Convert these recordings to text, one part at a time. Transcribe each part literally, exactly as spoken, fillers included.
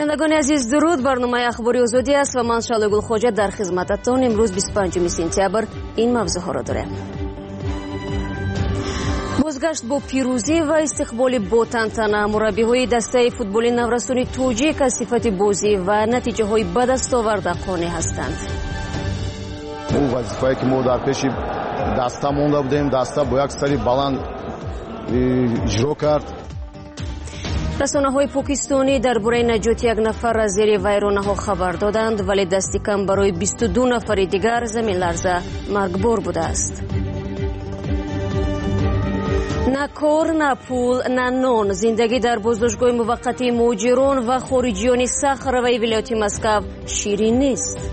شنوندگان عزیز درود. برنامه اخباری آزادی است و من شعله گل خواجه در خدمتتان. امروز بیست و پنجم سپتامبر این موضوع ها را داریم. بازگشت با پیروزی و استقبال با تنتنه. مربی های دسته فوتبال نورستان توجیک از صفت بازی و نتیجه های به دست آورده قانع هستند. اون وظیفه‌ای که ما در پیش دسته مونده بودیم، دسته با یک سری بلند اجرا کرد. رسانه‌های پاکستانی درباره نجات یک نفر از زیر ویرانه‌ها خبر دادند، ولی دست کم برای بیست و دو نفر دیگر زمین لرزه مرگبار بوده است. نه کار، نه پول، نه نان. زندگی در بازداشتگاه موقتی مهاجران و خارجیان صخره ولایت مسکو شیرین نیست.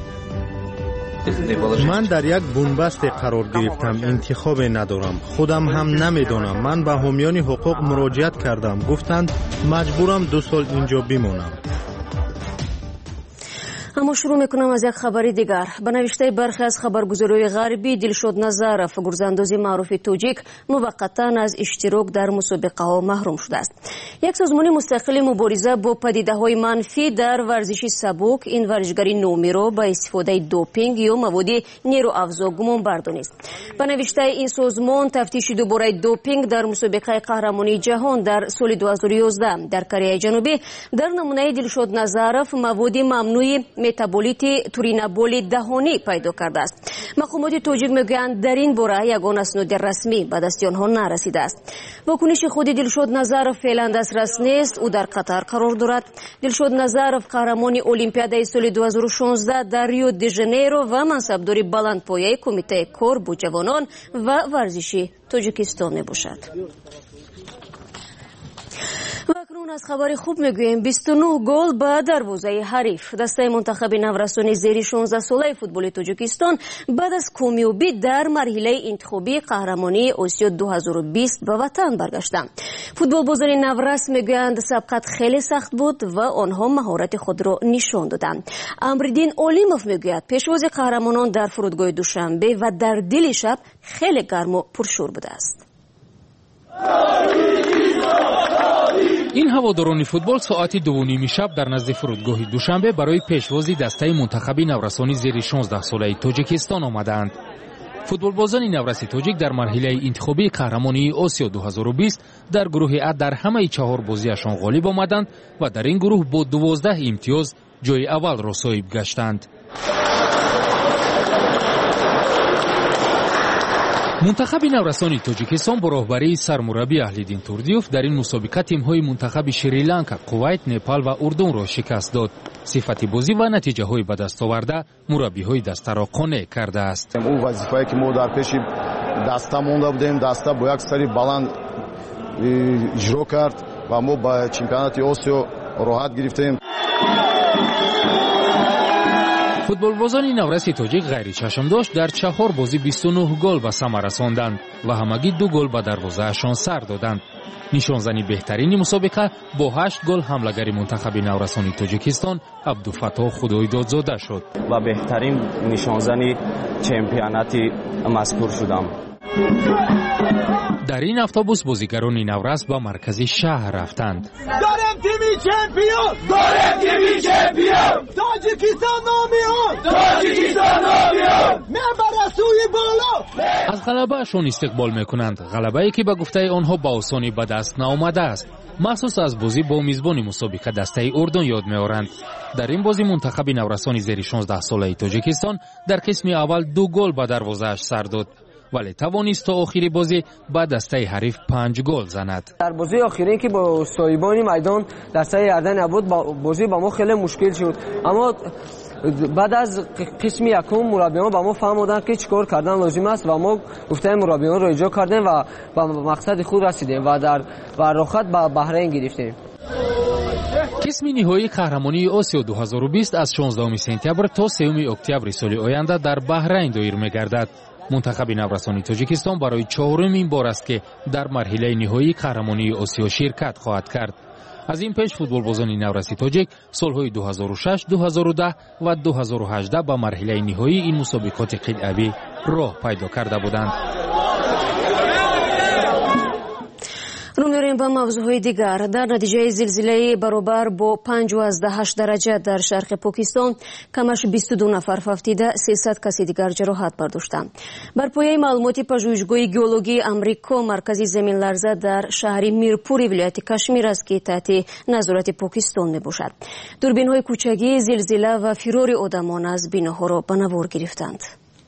من در یک بنبست قرار گرفتم، انتخاب ندارم، خودم هم نمیدانم. من به حامیان حقوق مراجعت کردم، گفتند مجبورم دو سال اینجا بمانم. اما شروع میکنم از یک خبری دیگر. به نوشته برخی از خبرگزاری‌های غربی، دلشاد نظرف گرزانداز معروف توجیک موقتا از اشتراک در مسابقه ها محروم شده است. یک سازمان مستقل مبارزه با پدیده‌های منفی در ورزش سبک این ورزشگری نومی را با استفاده دوپینگ یا مواد نیروافزا گمان بردانست. به نوشته این سازمان، تفتیش دوباره دوپینگ در مسابقه قهرمانی جهان در سال دو هزار و یازده در کره جنوبی در نمونه دلشاد نظرف مواد ممنوع متابولیت تورینابول دهانی پیدا کرده است. مقامات توجیک میگویند در این باره یگان اسناد رسمی به دست آنها نرسیده است. واکنش خود دلشاد نظرف فعلا دسترس نیست. او در قطر قرار دارد. دلشاد نظرف قهرمان المپیاد سال دو هزار و شانزده در ریو دی ژانیرو و منصبدار بلندپایه کمیته کار با جوانان و ورزشی تاجیکستان میباشد. و اکنون از خبر خوب میگوییم. بیست و نه گل به دروازه حریف. دسته منتخب نورستان زیر شانزده ساله فوتبال تاجیکستان بعد از کامیابی در مرحله انتخابی قهرمانی آسیا دو هزار و بیست به وطن برگشتند. فوتبال بازان نورست میگویند سبقت خیلی سخت بود و آنها مهارت خود را نشان دادند. امردین اولیموف میگوید پیشواز قهرمانان در فرودگاه دوشنبه و در دل شب خیلی گرم و پرشور بوده است. این هواداران فوتبال ساعت دو و نیم شب در نزد فرودگاه دوشنبه برای پیشوازی دسته منتخب نورستانی زیر شانزده ساله تاجیکستان آمدند. فوتبال بازان نورست توجیک در مرحله انتخابی قهرمانی آسیا دو هزار و بیست در گروه ا در همه چهار بازیشان غالب آمدند و در این گروه با دوازده امتیاز جای اول را صاحب گشتند. منتخب نورستان تاجیکستان با راهبری سرمربی اهلیدین توردیوف در این مسابقه تیم‌های منتخب شریلانکا، کویت، نپال و اردن را شکست داد. صفت بازی و نتیجه‌های به دست آورده مربی‌های دسته را قانع کرده است. اون وظیفه‌ای که ما در پیش دسته مونده بودیم، دسته با یک سری بلند اجرا کرد و ما با چمپیونات آسیا راحت گرفتیم. فوتبالبازان نورست تاجیک غیر چشم داشت در چهار بازی بیست و نه گل به ثمر رساندند و همگی دو گل به دروازه‌شان سر دادند. نشانزنی بهترین مسابقه با هشت گل حمله‌گر منتخب نورستان تاجیکستان عبدالفتاح خدایدادزاده شد و بهترین نشانزنی چمپیونات مذکور شدم. در این اتوبوس بازیگران نورست به مرکز شهر رفتند. داریم تیمی چمپیون، داریم تیمی چمپیون، تاجیکستان نامیون، تاجیکستان نامیون، میبره سوی بالا. از غلبه‌شان استقبال میکنند، غلبه‌ای که به گفته آنها با آسانی به دست نآمده است. مخصوص از بازی با میزبان مسابقه دسته اردن یاد می‌آورند. در این بازی منتخب نورستان زیر شانزده ساله تاجیکستان در قسم اول دو گل به دروازه‌اش سر داد، ولی توانست تا آخری بازی با دسته حریف پنج گل زند. در بازی آخری که با صاحبان میدان دسته اردن نبود، بازی با ما خیلی مشکل شد، اما بعد از قسم یکم مربیان با ما فهمیدن که چیکار کردن لازم است و ما گفته مربیان را اجرا کردیم و به مقصد خود رسیدیم و در و راحت به بحرین گرفتیم. قسم نهایی قهرمانی آسیا دو هزار و بیست از شانزدهم سپتامبر تا سوم اکتبر سال آینده در بحرین دایر می‌گردد. منتخب نورستان تاجیکستان برای چهارمین بار است که در مرحله نهایی قهرمانی آسیا شرکت خواهد کرد. از این پیش فوتبالبازان نورست تاجیک سالهای دو هزار و شش، دو هزار و ده و دو هزار و هجده با مرحله نهایی این مسابقات قلعوی راه پیدا کرده بودند. رو می‌ریم میرویم به موضوعهای دیگر. در نتیجه زلزله برابر با پنج و هشت درجه در شرق پاکستان کمش بیست و دو نفر فوتیده، سیصد کسی دیگر جراحت برداشتند. بر پایه معلومات پژوهشگاه گئولوژی آمریکا، مرکز زمین لرزه در شهر میرپور ولایت کشمیر است که تحت نظارت پاکستان می باشد. دوربین‌های کوچکی زلزله و فرار آدمان از بیناها را به نوار گرفتند.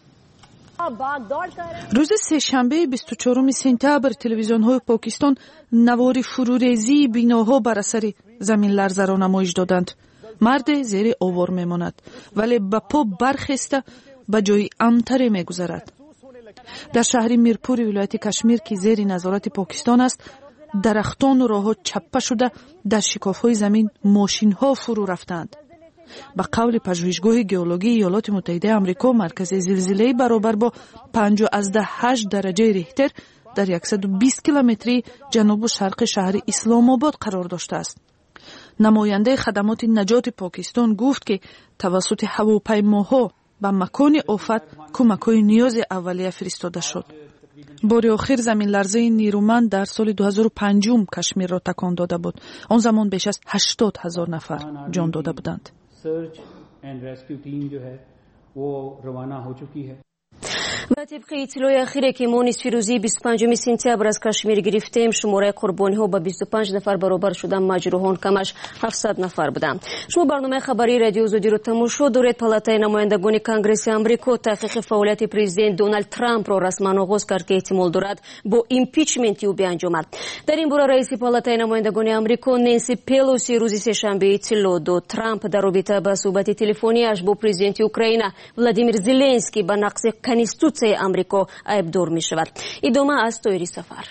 روز سه‌شنبه بیست و چهارم سپتامبر تلویزیون‌های پاکستان نوار فروریزی بیناها بر اثر زمین لرزه را نمایش دادند. مرد زیر آوار میماند ولی با پا برخسته به جای امتر میگذرد. در شهر میرپور ولایت کشمیر که زیر نظارت پاکستان است، درختان و راه‌ها چپه شده در شکاف‌های زمین ماشین‌ها فرو رفتند. به قول پژوهشگاه گئولوژی ایالات متحده آمریکا، مرکز زلزله برابر با پنج و هشت درجه ریختر در صد و بیست کیلومتری جنوب و شرق شهر اسلام آباد قرار داشته است. نماینده خدمات نجات پاکستان گفت که توسط هواپیماها به مکان آفت کمک‌های نیاز اولیه فرستاده شد. بار آخر زمین لرزه نیرومند در سال دو هزار و پنج کشمیر را تکان داده بود. آن زمان بیش از هشتاد هزار نفر جان داده بودند. Search and rescue team जो है वो रवाना हो चुकी है. و طبق اطلاع اخیری که ما نصف روزی بیست و پنجم سپتامبر از کشمیر گرفتیم، شماره قربانی ها به بیست و پنج نفر برابر شدن، مجروحان کمش هفتصد نفر بودند. شما برنامه خبری رادیو آزادی رو تماشا دارید. پالاتای نمایندگان کنگره آمریکا تحقیق فعالیت پرزیدنت دونالد ترامپ را رسما آغاز کرد که احتمال دارد با ایمپیچمنت او بیانجامد. در این باره رئیس پالاتای نمایندگان آمریکا نانسی پلوسی روز سه‌شنبه اطلاع داد. ترامپ در رابطه با صحبت تلفنیش با پرزیدنت اوکراین ولادیمیر زلنسکی به نقض کنستیتوسیای آمریکا عیبدار می شود. ادامه از تویری سفر.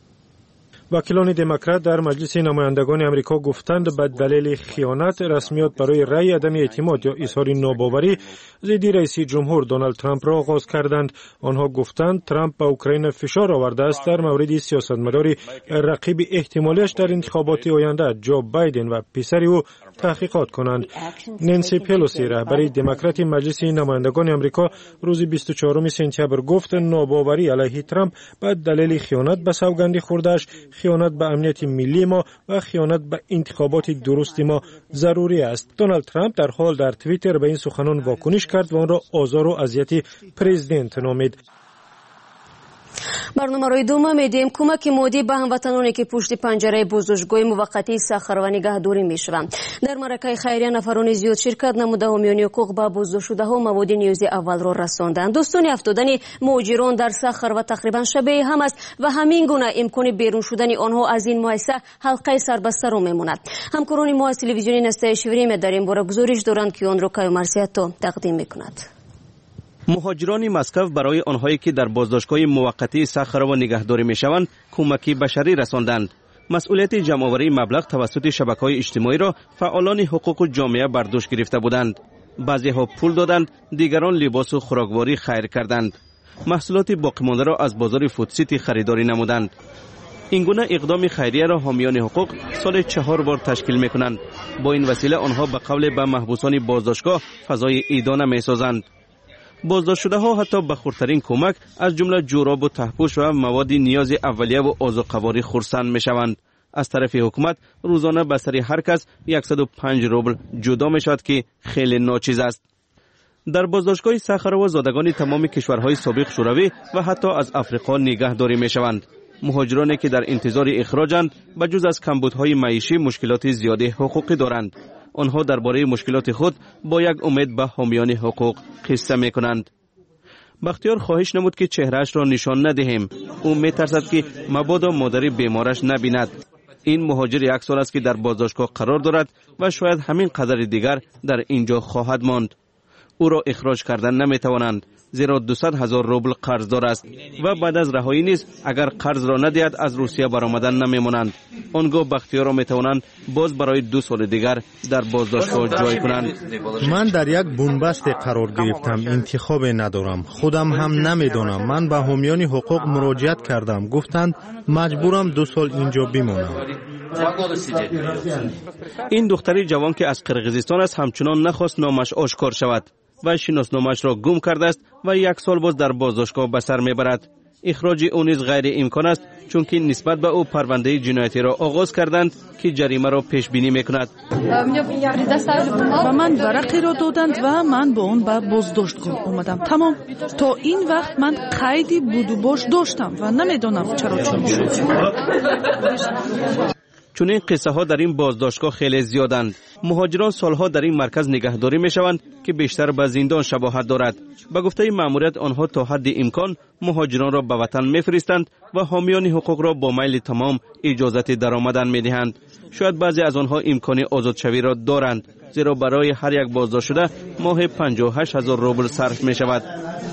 وکیلان دموکرات در مجلس نمایندگان آمریکا گفتند به دلیل خیانت رسمیات برای رأی عدم اعتماد یا اظهار ناباوری ضد رئیس جمهور دونالد ترامپ را آغاز کردند. آنها گفتند ترامپ به اوکراین فشار آورده است در مورد سیاستمدار رقیب احتمالیش در انتخابات آینده جو بایدن و پسر او تحقیقات کنند. نانسی پلوسی رهبر دموکرات مجلس نمایندگان آمریکا روز بیست و چهارم سپتامبر گفت ناباوری علیه ترامپ به دلیل خیانت به سوگند خورده‌اش، خیانت به امنیت ملی ما و خیانت به انتخابات درست ما ضروری است. دونالد ترامپ در حال در توییتر به این سخنان واکنش کرد و آن را آزار و اذیت پرزیدنت نامید. برنامه روی دوم میدیم کمک مادی به هموطنانی که پشت پنجره بازداشتگاه موقتی ساخر و نگهداری میشوند. در معرکه خیریه نفران زیاد شرکت نموده، حامیان حقوق به بازداشت شده ها مواد نیازی اول را رساندند. دوستان افتادن مهاجران در ساخر و تقریبا شبیه هم است و همین گونه امکان بیرون شدن آنها از این مؤسسه حلقه سربسته را میماند. همکاران ما از تلویزیون نستایش وریم در این باره گزارش دارند که آن را کیو مرسیاتو تقدیم میکند. مهاجران مسکو برای آنهایی که در بازداشتگاه موقتی ساخر و نگهداری میشوند کمکی بشری رساندند. مسئولیت جمع‌آوری مبلغ توسط شبکه‌های اجتماعی را فعالان حقوق جامعه بر دوش گرفته بودند. بعضی‌ها پول دادند، دیگران لباس و خوراکواری خیر کردند. محصولات باقی مانده را از بازار فودسیتی خریداری نمودند. این گونه اقدام خیریه را حامیان حقوق سال چهار بار تشکیل می‌کنند. با این وسیله آنها به قول به محبوسان بازداشتگاه فضای ایدانه می‌سازند. بازداشت شده ها حتی به خردترین کمک از جمله جوراب و تهپوش و مواد نیاز اولیه و آذوقه‌واری خرسند می شوند. از طرف حکومت روزانه به سر هر کس صد و پنج روبل جدا می شود که خیلی ناچیز است. در بازداشتگاه ساخر زادگان تمام کشورهای سابق شوروی و حتی از افریقا نگهداری می شوند. مهاجرانی که در انتظار اخراجند به جز از کمبودهای معیشی مشکلات زیاده حقوقی دارند. آنها درباره مشکلات خود با یک امید به حامیان حقوق قصه می کنند. بختیار خواهش نمود که چهرهش را نشان ندهیم. او می ترسد که مبادا مادر بیمارش نبیند. این مهاجر یک سال است که در بازداشتگاه قرار دارد و شاید همین قدر دیگر در اینجا خواهد ماند. او را اخراج کردن نمی توانند، زیرا دویست هزار روبل قرضدار است و بعد از رهایی نیز اگر قرض را ندهد از روسیه برآمدن نمیمانند. آنگاه بختیار را می توانند باز برای دو سال دیگر در بازداشتگاه جای کنند. من در یک بنبست قرار گرفتم، انتخاب ندارم، خودم هم نمیدانم. من به حامیان حقوق مراجعت کردم، گفتند مجبورم دو سال اینجا بمانم. این دختری جوان که از قرقیزستان است همچنان نخواست نامش آشکار شود و شناسنامه‌اش را گم کرده است و یک سال باز در بازداشتگاه به سر میبرد. اخراج او نیز غیر امکان است، چون که نسبت به او پرونده جنایتی را آغاز کردند که جریمه را پیش بینی میکند. و من ورقی را دادند و من با اون به بازداشتگاه اومدم. تمام تا این وقت من قیدی بود و باش داشتم و نمیدونم چرا چون شد. چون این قصه ها در این بازداشتگاه خیلی زیادند. مهاجران سالها در این مرکز نگهداری می شوند که بیشتر به زندان شباهت دارد. به گفته مأموریت آنها تا حد امکان مهاجران را به وطن میفرستند و حامیان حقوق را با میل تمام اجازت درآمدن میدهند. شاید بعضی از آنها امکان آزادشوی را دارند، زیرا برای هر یک بازداشت شده ماه پنجاه و هشت هزار روبل صرف می شود.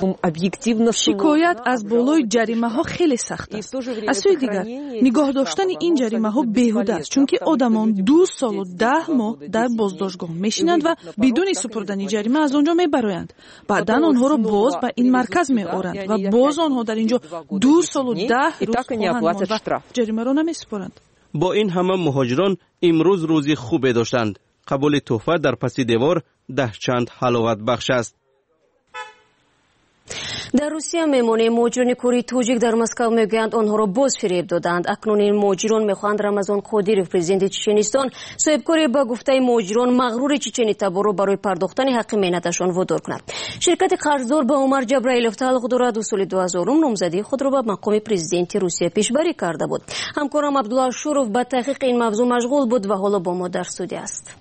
شکایت از بالای جریمه ها خیلی سخت است. از سوی دیگر نگاه داشتن این جریمه ها بیهوده است، چون که آدمان دو سال و ده ماه در بازداشتگاه میشینند و بدون سپردن جریمه از آنجا میبرایند. بعدا آنها را باز به این مرکز میآورند و باز آنها در اینجا دو سال و ده روز خواهند ماند و جریمه را نمیسپارند. با این همه مهاجران امروز روزی خوبی داشتند. قبول تحفه در پس دیوار ده چند حلاوت بخش است. در روسیه میمونه مهاجران کوری توجیک در مسکو میگویند آنها را باز فریب دادند. اکنون این مهاجران میخواهند رمضان قادیروف پرزیدنت چچنستان صاحبکاری به گفته مهاجران مغرور چچنی تبار را برای پرداختن حق مهنتشان وادار کند. شرکت قرضدار به عمر جبرائیلوف تعلق دارد و سال دو هزار نامزدی خود را به مقام پرزیدنت روسیه پیشبری کرده بود. همکارم عبدالله شوروف به تحقیق این موضوع مشغول بود و حالا با ما در استودیو است.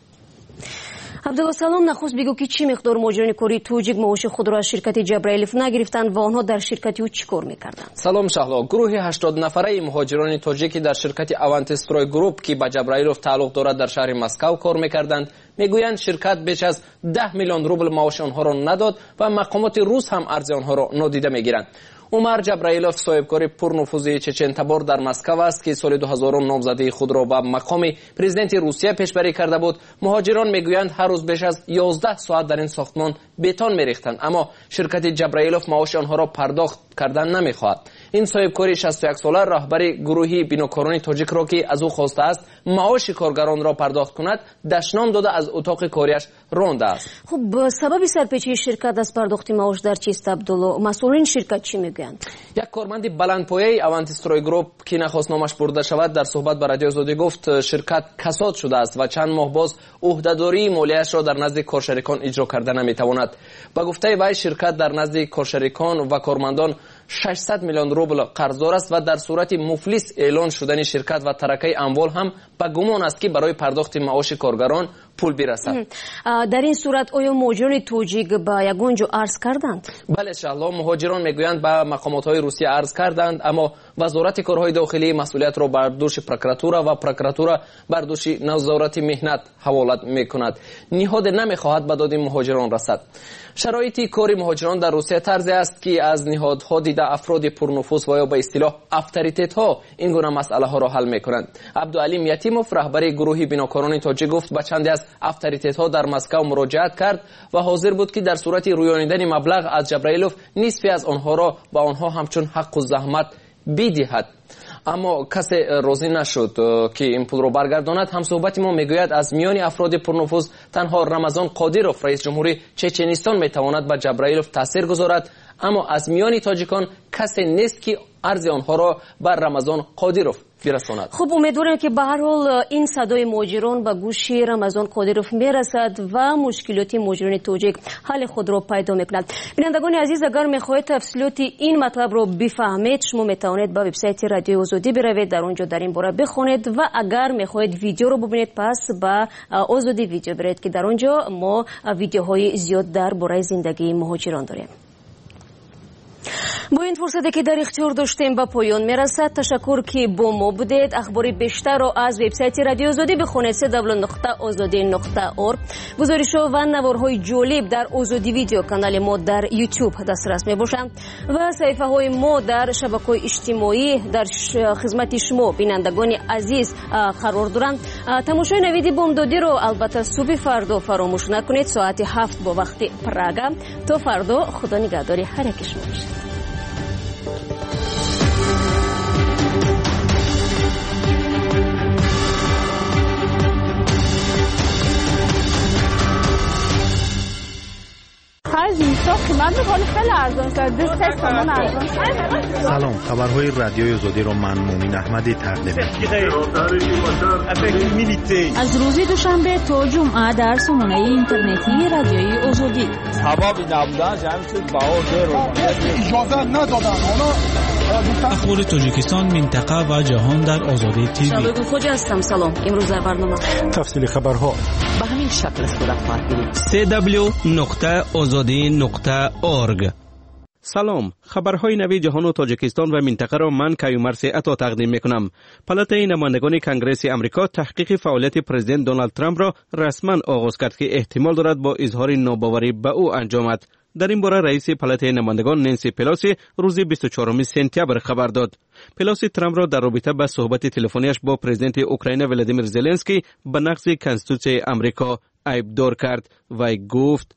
عبدالله سلام، نخست بگو که چی مقدار مهاجران کوری توجیک معاش خود را از شرکت جبرائیلوف نگرفتند و آنها در شرکت او چی کار میکردند؟ سلام شهلا. گروه هشتاد نفره مهاجران تاجیکی در شرکت اوانتستروی گروپ که به جبرائیلوف تعلق دارد در شهر مسکو کار میکردند میگویند شرکت بیش از ده میلیون روبل معاش آنها را نداد و مقامات روس هم ارز آنها را نادیده میگیرند. عمر جبرائیلوف صاحبکار پرنفوذ چچن تبار در مسکو است که سال دو هزار نامزدی خود را به مقام پرزیدنت روسیه پیشبری کرده بود. مهاجران میگویند هر روز بیش از یازده ساعت در این ساختمان بتون میریختند، اما شرکت جبرائیلوف معاش آنها را پرداخت کردن نمیخواهد. این صاحبکار شصت و یک ساله رهبر گروهی بیناکاران تاجیک را که از او خواسته است معاش کارگران را پرداخت کند دشنام داده از اتاق کاریش رانده است. خب سبب سرپیچی شرکت از پرداخت معاش در چیست عبدالله؟ مسئولین شرکت چی میگویند؟ یک کارمند بلندپایه اوانتستروی گروپ که نخواست نامش برده شود در صحبت با رادیو آزادی گفت شرکت کساد شده است و چند ماه باز عهدهداری مالیه‌اش را در نزد کارشریکان اجرا کرده نمیتواند. با گفته وی شرکت در نزد کارشریکان و کارمندان ششصد میلیون روبل قرضدار است و در صورت مفلس اعلان شدن شرکت و ترکه اموال هم به گمان است که برای پرداخت معاش کارگران پول برسد. در این صورت آیا مهاجران توجیک به یگان جا عرض کردند؟ بله شهلا، مهاجران میگویند به مقامات های روسیه عرض کردند، اما وزارت کارهای داخلی مسئولیت را بر دوش پروکراتورا و پروکراتورا بر دوش نظارت مهنت حواله میکند. نهاد نمیخواهد به داد مهاجران رسد. شرایط کار مهاجران در روسیه طرزی است که از نهادها دیده افراد پرنفوذ و یا به اصطلاح اتوریته ها این گونه مسئله ها را حل میکنند. عبدالعلیم یتیموف رهبر گروهی بیناکاران تاجیک گفت به چندی از اتوریته ها در مسکو مراجعت کرد و حاضر بود که در صورت رویانیدن مبلغ از جبرائیلوف نصفی از آنها را به آنها همچون حق و زحمت بدهد. اما کسی راضی نشد که این پول رو برگرداند. هم صحبت ما میگوید از میان افراد پرنفوذ تنها رمضان قادیروف رئیس جمهوری چچنستان میتواند به جبرائیلوف تاثیر گذارد، اما از میان تاجیکان کسی نیست که ارز آنها را بر رمضان قادیروف برساند. خب امیدوارم که به هر حال این صدای مهاجران به گوش رمضان قادیروف میرسد و مشکلات مهاجران توجیک حل خود را پیدا میکند. بینندگان عزیز، اگر میخواهید تفصیلات این مطلب را بفهمید شما میتوانید به وبسایت رادیو آزادی بروید، در اونجا در این باره بخونید و اگر میخواهید ویدیو رو ببینید پس به آزادی ویدیو برید که در اونجا ما ویدیوهای زیاد در باره زندگی مهاجران داریم. با این فرصتی که در اختیار داشتیم به پایان میرسد. تشکر که با ما بودید. اخبار بیشتر را از وبسایت رادیو آزادی بخونید دبلیو نقطه آزادی نقطه اورگ. گزارش‌ها و نوارهای جالب در آزادی ویدیو کانال ما در یوتیوب دسترس میباشند و صفحه های ما در شبکه‌های اجتماعی در خدمت شما بینندگان عزیز قرار دارند. تماشای نوید بامدادی رو البته صبح فردا فراموش نکنید ساعت هفت با وقت پراگ. تا فردا خدا نگهداری هر یک شما باشد. Hajde, اینجا قیمت میکنه خیلی ارزان شده، سه تومن ارزان شده. سلام، خبرهای رادیوی آزادی رو من مومین احمدی تقدیم می‌کنم. از روز دوشنبه تا جمعه در سامانه اینترنتی رادیوی آزادی. سببی نبودن جمعی شد باور رو اجازه ندادن. حالا اخبار تاجیکستان، منطقه و جهان در آزادی تیوی. شبکه خوجا هستم. سلام. امروز در برنامه تفصیل خبرها به همین شکل صورت خواهد گرفت. سی دبلیو نقطه آزادی نقطه اورگ. سلام، خبرهای نوی جهان و تاجیکستان و منطقه را من کیومرث عطا تقدیم میکنم. پالاتای نمایندگان کنگره آمریکا تحقیق فعالیت پرزیدنت دونالد ترامپ را رسما آغاز کرد که احتمال دارد با اظهار ناباوری به او انجامد. در این باره رئیس پالاتای نمایندگان نانسی پلوسی روز بیست و چهارم سپتامبر خبر داد. پلوسی ترامپ را در رابطه با صحبت تلفنیش با پرزیدنت اوکراین ولادیمیر زلنسکی به نقض کنستیتوسیون آمریکا عیبدار کرد و گفت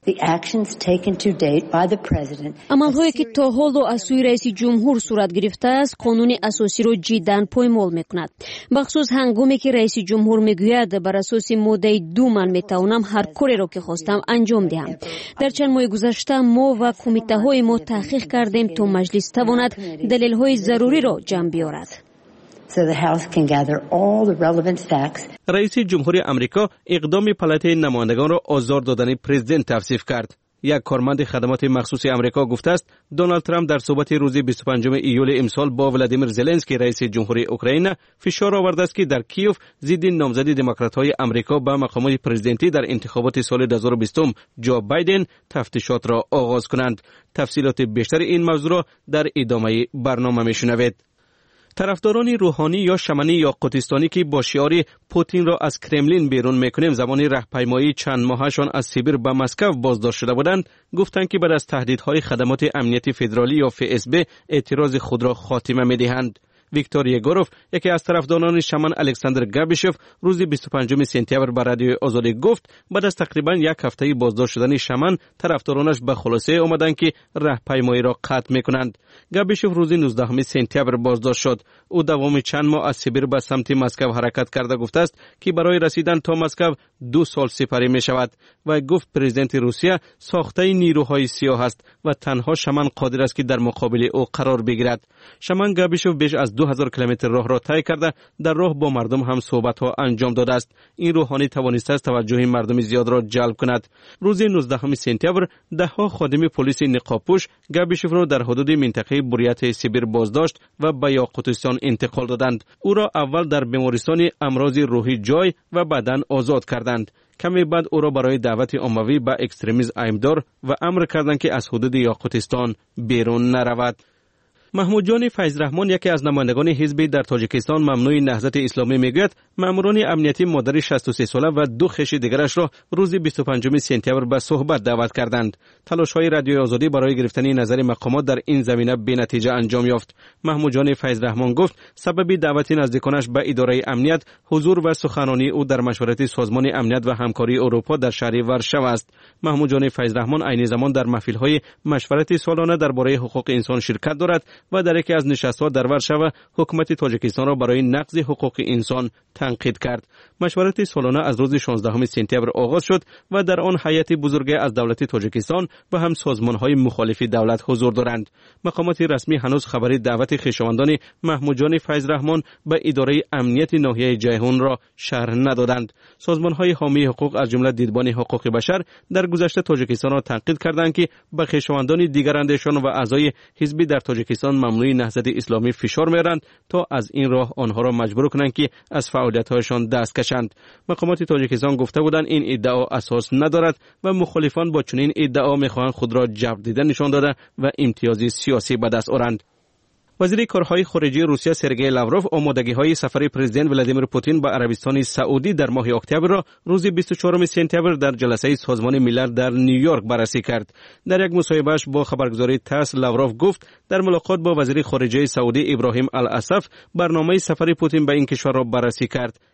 عملهایی که تا حال از سوی رئیس جمهور صورت گرفته است قانون اساسی را جداً پایمال میکند، بخصوص هنگامی که رئیس جمهور میگوید بر اساس ماده دو من میتوانم هر کاری را که خواستم انجام دهم. در چند ماه گذشته ما و کمیته های ما تحقیق کردیم تا مجلس تواند دلیل های ضروری را جمع بیاورد. So the House can gather all the relevant facts. رئیس جمهوری آمریکا اقدام پالاتای نمایندگان را آزار دادن پرزیدنت توصیف کرد. یک کارمند خدمات مخصوص آمریکا گفته است دونالد ترامپ در صحبت روز بیست و پنجم ایول امسال با ولادیمیر زلنسکی رئیس جمهوری اوکراین فشار آورده است که در کیف ضد نامزدی دموکرات‌های آمریکا به مقام پرزیدنتی در انتخابات سال دو هزار و بیست جو بایدن تفتیشات را آغاز کنند. تفصیلات بیشتر این موضوع را در ادامه برنامه میشنوید. طرفداران روحانی یا شمنی یا قطستانی که با شعار پوتین را از کرملین بیرون میکنیم زمان راهپیمایی چند ماهشان از سیبیر به مسکو بازداشت شده بودند، گفتند که بعد از تهدیدهای خدمات امنیتی فدرالی یا اف اس بی اعتراض خود را خاتمه میدهند. ویکتور یگوروف، یکی از طرفداران شمن الکساندر گابیشوف، روز بیست و پنجم سپتامبر به رادیو آزادی گفت بعد از تقریبا یک هفته بازداشت شدن شمن طرفدارانش به خلاصه آمدند که راهپیمایی را قطع میکنند. گابیشوف روز نوزدهم سپتامبر بازداشت شد. او دوام چند ماه از سیبیر به سمت مسکو حرکت کرده گفته است که برای رسیدن تا مسکو دو سال سپری می شود و گفت پرزیدنت روسیه ساخته نیروهای سیاه است و تنها شمن قادر است که در مقابل او قرار بگیرد. شمن گابیشوف بیش از دو هزار کیلومتر راه را طی کرده در راه با مردم هم صحبت ها انجام داده است. این روحانی توانسته است توجه مردم زیاد را جلب کند. روز نوزدهم سپتامبر ده ها خادم پلیس نقابپوش گابیشوف را در حدود منطقه بوریات سیبیر بازداشت و به یاقوتستان انتقال دادند. او را اول در بیمارستان امراض روحی جای و بعداً آزاد کردند. کمی بعد او را برای دعوت عمومی به اکستریمیسم ایمدار و امر کردند که از حدود یاقوتستان بیرون نرود. محمود جان فیضرحمان، یکی از نمایندگان حزب در تاجیکستان ممنوع نهضت اسلامی، میگوید ماموران امنیتی مادر شصت و سه ساله و دو خویش دیگرش را روز بیست و پنجم سپتامبر به صحبت دعوت کردند. تلاش‌های رادیوی آزادی برای گرفتن نظر مقامات در این زمینه بی‌نتیجه انجام یافت. محمود جان فیضرحمان گفت سبب دعوت نزدیکانش به اداره امنیت حضور و سخنرانی او در مشورت سازمان امنیت و همکاری اروپا در شهر ورشو است. محمود جان فیضرحمان عین زمان در محفل‌های مشورت سالانه درباره حقوق انسان شرکت دارد و در یکی از نشست‌ها در ورشو حکومت تاجیکستان را برای نقض حقوق انسان تنقید کرد. مشورت سالانه از روز شانزدهم سپتامبر آغاز شد و در آن هیئت بزرگ از دولت تاجیکستان و هم سازمان‌های مخالف دولت حضور دارند. مقامات رسمی هنوز خبری دعوت خویشاوندان محمود جان فیضرحمان به اداره امنیت ناحیه جیهون را شرح ندادند. سازمان‌های حامی حقوق از جمله دیدبان حقوق بشر در گذشته تاجیکستان را تنقید کردند که به خویشاوندان دیگر اندیشان و اعضای حزب در تاجیکستان ممنوع نهضت اسلامی فشار می‌آورند تا از این راه آنها را مجبور کنند که از فعالیت‌هایشان دست کشند. مقامات تاجیکستان گفته بودند این ادعا اساس ندارد و مخالفان با چنین ادعا می‌خواهند خود را جبر دیده نشان داده و امتیاز سیاسی به دست آورند. وزیر کارهای خارجه روسیه سرگئی لاوروف آمادگی‌های سفر پرزیدنت ولادیمیر پوتین به عربستان سعودی در ماه اکتبر را روز بیست و چهارم سپتامبر در جلسه سازمان ملل در نیویورک بررسی کرد. در یک مصاحبه‌اش با خبرگزاری تاس لاوروف گفت در ملاقات با وزیر خارجه سعودی ابراهیم الاسف برنامه سفر پوتین به این کشور را بررسی کرد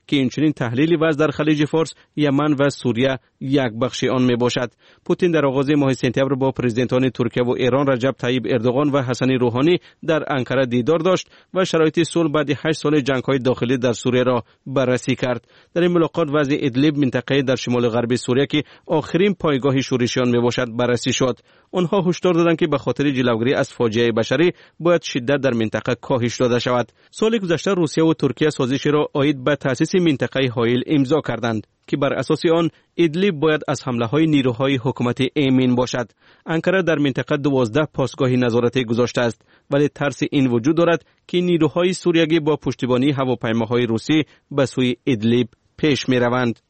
که اینچنین تحلیل وضع در خلیج فارس، یمن و سوریه یک بخش آن می باشد. پوتین در آغاز ماه سپتامبر با پرزیدنتان ترکیه و ایران رجب طیب اردوغان و حسن روحانی در انقره دیدار داشت و شرایط صلح بعد هشت سال جنگ‌های داخلی در سوریه را بررسی کرد. در این ملاقات وضع ادلیب، منطقه در شمال غربی سوریه که آخرین پایگاه شورشیان می باشد، بررسی شد. آنها هشدار دادند که به خاطر جلوگیری از فاجعه بشری باید شدت در منطقه کاهش داده شود. سال گذشته روسیه و ترکیه سازشی را عاید به تأسیس منطقه هایل امضا کردند که بر اساس آن ادلیب باید از حمله‌های نیروهای حکومت ایمن باشد. انقره در منطقه دوازده پاسگاه نظارتی گذاشته است، ولی ترس این وجود دارد که نیروهای سوریگی با پشتیبانی هواپیماهای روسی به سوی ادلیب پیش می‌روند.